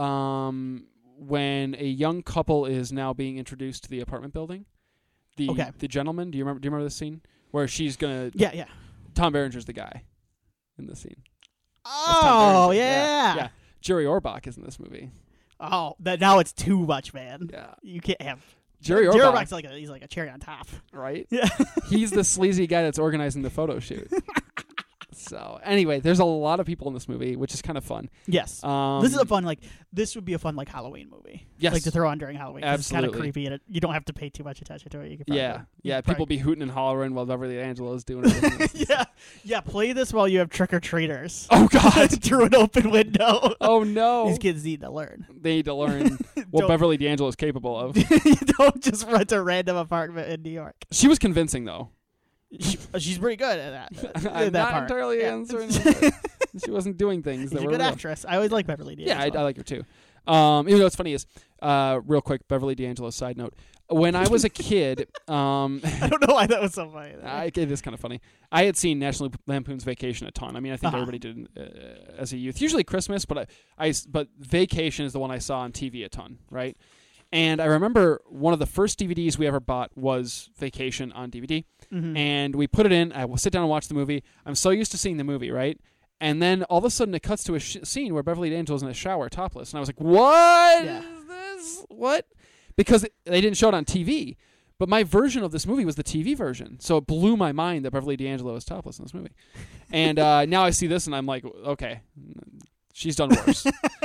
when a young couple is now being introduced to the apartment building. The gentleman. Do you remember this scene where she's gonna? Yeah. Tom Berenger's the guy in the scene. Oh yeah. Jerry Orbach is in this movie. Oh, now it's too much, man. Yeah, you can't have Jerry Orbach's he's like a cherry on top, right? Yeah, he's the sleazy guy that's organizing the photo shoot. So anyway, there's a lot of people in this movie, which is kind of fun. Yes, this is a fun this would be a fun Halloween movie. Yes, like to throw on during Halloween. Absolutely, it's kind of creepy, and you don't have to pay too much attention to it. You can people be hooting and hollering while Beverly D'Angelo is doing it. yeah. Play this while you have trick or treaters. Oh God, through an open window. Oh no, these kids need to learn. They need to learn what Beverly D'Angelo is capable of. You don't just rent a random apartment in New York. She was convincing though. She's pretty good at that. I'm not entirely answering that. She wasn't doing things that were a good real. Actress. I always like Beverly D'Angelo. Yeah, I like her too. Even though what's funny is, real quick, Beverly D'Angelo side note. When I was a kid, I don't know why that was so funny. It is kind of funny. I had seen National Lampoon's Vacation a ton. I mean, I think everybody did as a youth. Usually Christmas, but but Vacation is the one I saw on TV a ton, right? And I remember one of the first DVDs we ever bought was Vacation on DVD. Mm-hmm. And we put it in. I will sit down and watch the movie. I'm so used to seeing the movie, right? And then all of a sudden it cuts to a scene where Beverly D'Angelo's in a shower topless. And I was like, what is this? What? Because they didn't show it on TV. But my version of this movie was the TV version. So it blew my mind that Beverly D'Angelo is topless in this movie. And now I see this and I'm like, okay, she's done worse.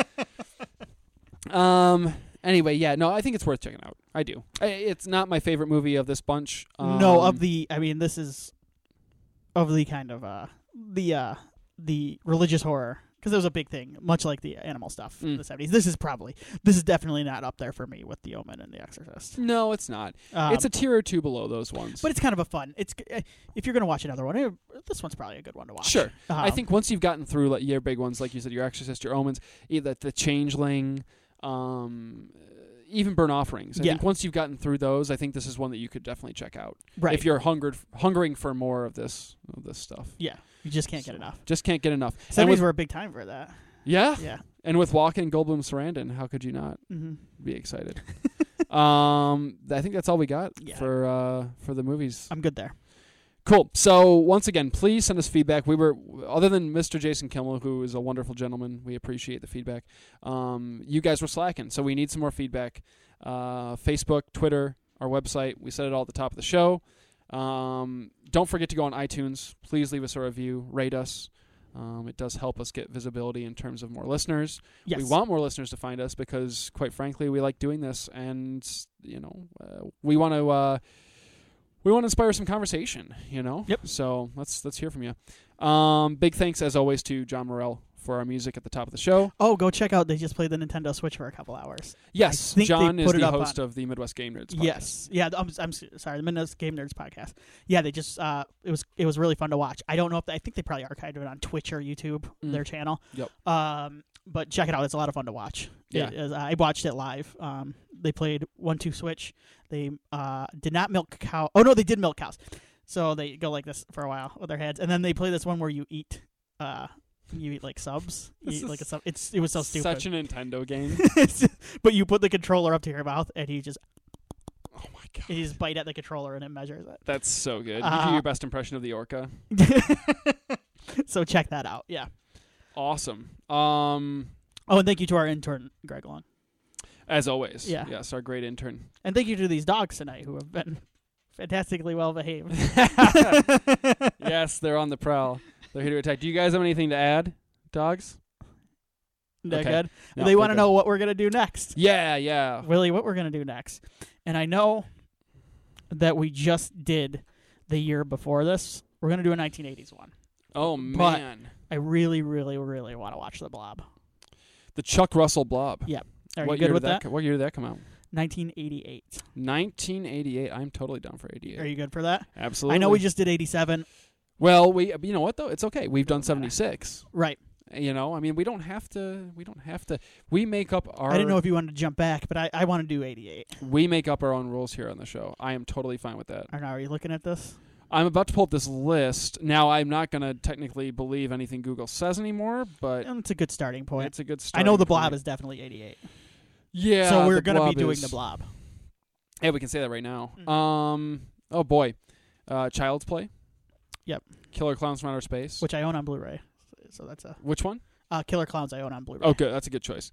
Anyway, I think it's worth checking out. I do. It's not my favorite movie of this bunch. This is of the kind of the religious horror, because it was a big thing, much like the animal stuff in the 70s. This is definitely not up there for me with The Omen and The Exorcist. No, it's not. It's a tier or two below those ones. But it's kind of a fun. It's if you're going to watch another one, this one's probably a good one to watch. Sure. I think once you've gotten through your big ones, like you said, your Exorcist, your Omens, the Changeling. Even Burnt Offerings. I think once you've gotten through those, I think this is one that you could definitely check out. Right. If you're hungering for more of this stuff. Yeah. You just can't get enough. Just can't get enough. 70s were a big time for that. Yeah? Yeah. And with Walken, Goldblum, Sarandon, how could you not be excited? I think that's all we got for the movies. I'm good there. Cool. So once again, please send us feedback. Other than Mr. Jason Kimmel, who is a wonderful gentleman, we appreciate the feedback. You guys were slacking, so we need some more feedback. Facebook, Twitter, our website. We said it all at the top of the show. Don't forget to go on iTunes. Please leave us a review. Rate us. It does help us get visibility in terms of more listeners. Yes. We want more listeners to find us because, quite frankly, we like doing this, and we want to. We want to inspire some conversation, Yep. So let's hear from you. Big thanks, as always, to John Morell for our music at the top of the show. Oh, go check out. They just played the Nintendo Switch for a couple hours. Yes, John is the host of the Midwest Game Nerds podcast. Yes. Yeah, I'm sorry, the Midwest Game Nerds podcast. Yeah, they just it was really fun to watch. I don't know I think they probably archived it on Twitch or YouTube, their channel. Yep. But check it out. It's a lot of fun to watch. Yeah. I watched it live. They played 1-2 Switch. They did not milk cow. Oh no, they did milk cows. So they go like this for a while with their heads, and then they play this one where you eat like subs. You eat like a sub. It was so stupid. Such a Nintendo game. But you put the controller up to your mouth, and you just. Oh my god! You just bite at the controller, and it measures it. That's so good. You do your best impression of the orca. So check that out. Yeah. Awesome. And thank you to our intern, Greg Long. As always. Yeah. Yes, our great intern. And thank you to these dogs tonight who have been fantastically well behaved. Yes, they're on the prowl. They're here to attack. Do you guys have anything to add, dogs? They're okay. good. No, they want to good. know what we're going to do next. Yeah. Willie, what we're going to do next. And I know that we just did the year before this. We're going to do a 1980s one. Oh, man. I really, really, really want to watch The Blob. The Chuck Russell Blob. Yep. Are you good with that? What year did that come out? 1988. 1988. I'm totally down for 88. Are you good for that? Absolutely. I know we just did 87. Well, you know what though? It's okay. We've done 76. Right. You know, I mean, we don't have to. We make up our. I didn't know if you wanted to jump back, but I want to do 88. We make up our own rules here on the show. I am totally fine with that. Are you looking at this? I'm about to pull up this list. Now, I'm not going to technically believe anything Google says anymore, but It's a good starting point. it's a good I start. know The Blob is definitely 88. Yeah. So we're going to be doing The Blob. Yeah, we can say that right now. Mm-hmm. Oh, boy. Child's Play. Yep. Killer Clowns from Outer Space. Which I own on Blu-ray. So that's a... Which one? Killer Clowns I own on Blu-ray. Oh, good. That's a good choice.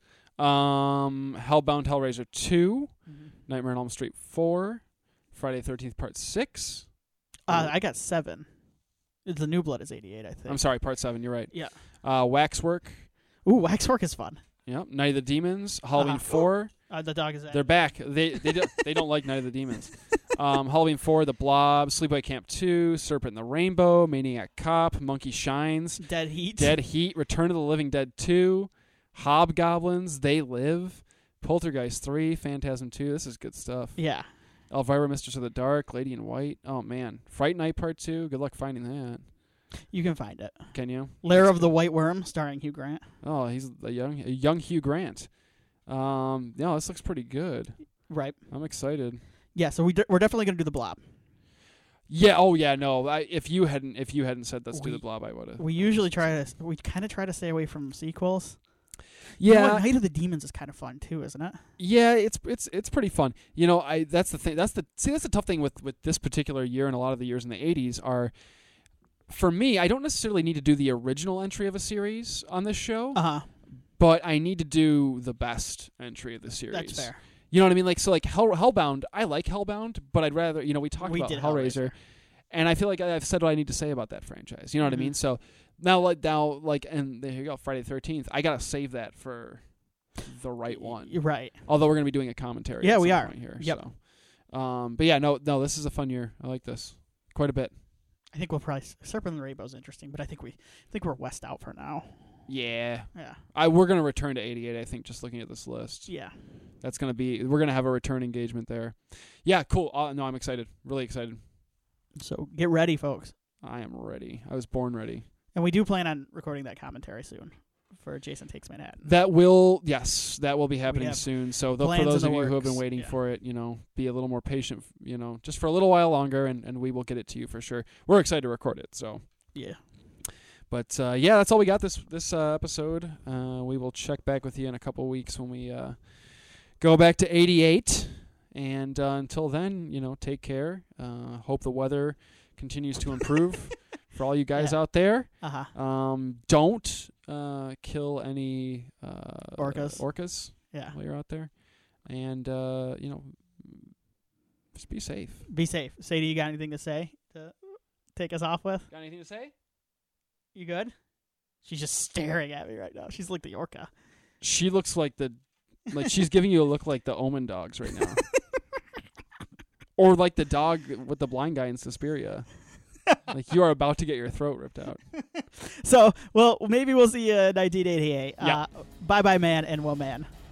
Hellbound Hellraiser 2. Mm-hmm. Nightmare on Elm Street 4. Friday the 13th Part 6. I got 7. The New Blood is 88, I think. I'm sorry, Part 7. You're right. Yeah. Waxwork. Ooh, Waxwork is fun. Yep. Night of the Demons. Halloween 4. The dog is... They're back. They don't like Night of the Demons. Halloween 4, The Blob, Sleepaway Camp 2, Serpent in the Rainbow, Maniac Cop, Monkey Shines, Dead Heat, Return of the Living Dead 2, Hobgoblins, They Live, Poltergeist 3, Phantasm 2. This is good stuff. Yeah. Elvira, Mistress of the Dark, Lady in White. Oh, man. Fright Night Part 2. Good luck finding that. You can find it. Can you? Lair of the White Worm, starring Hugh Grant. Oh, he's a young Hugh Grant. This looks pretty good. Right. I'm excited. Yeah, so we're definitely going to do The Blob. Yeah. Oh, yeah. No. If you hadn't said let's do The Blob, I would have. We usually try to stay away from sequels. Yeah. You know what? Night of the Demons is kind of fun too, isn't it? Yeah, it's pretty fun. You know, that's the thing. That's the tough thing with this particular year and a lot of the years in the 80s are, for me, I don't necessarily need to do the original entry of a series on this show. But I need to do the best entry of the series. That's fair. You know what I mean? Like Hellbound, I like Hellbound, but I'd rather, we talked about Hellraiser, and I feel like I've said what I need to say about that franchise. You know what I mean? So now, and there you go, Friday the 13th. I gotta save that for the right one. You're right. Although we're gonna be doing a commentary. Yeah, at we some are. point here. Yep. So, but yeah, no, this is a fun year. I like this quite a bit. I think we'll probably Serpent in the Rainbow is interesting, but I think we're West out for now. Yeah. Yeah. We're gonna return to 88. I think just looking at this list. Yeah. We're gonna have a return engagement there. Yeah, cool. No, I'm excited. Really excited. So get ready, folks. I am ready. I was born ready. And we do plan on recording that commentary soon for Jason Takes Manhattan. That will be happening soon. So for those of you who have been waiting for it, be a little more patient, just for a little while longer, and we will get it to you for sure. We're excited to record it. So yeah. But that's all we got this episode. We will check back with you in a couple weeks when we go back to 88. And until then, take care. Hope the weather continues to improve for all you guys out there. Don't kill any orcas. Yeah. While you're out there, and just be safe. Be safe. Sadie, you got anything to say to take us off with? Got anything to say? You good? She's just staring at me right now. She's like the orca. She looks like she's giving you a look like the Omen dogs right now. Or like the dog with the blind guy in Suspiria. Like you are about to get your throat ripped out. So, maybe we'll see you in 1988. Yeah. Bye-bye, man and woman.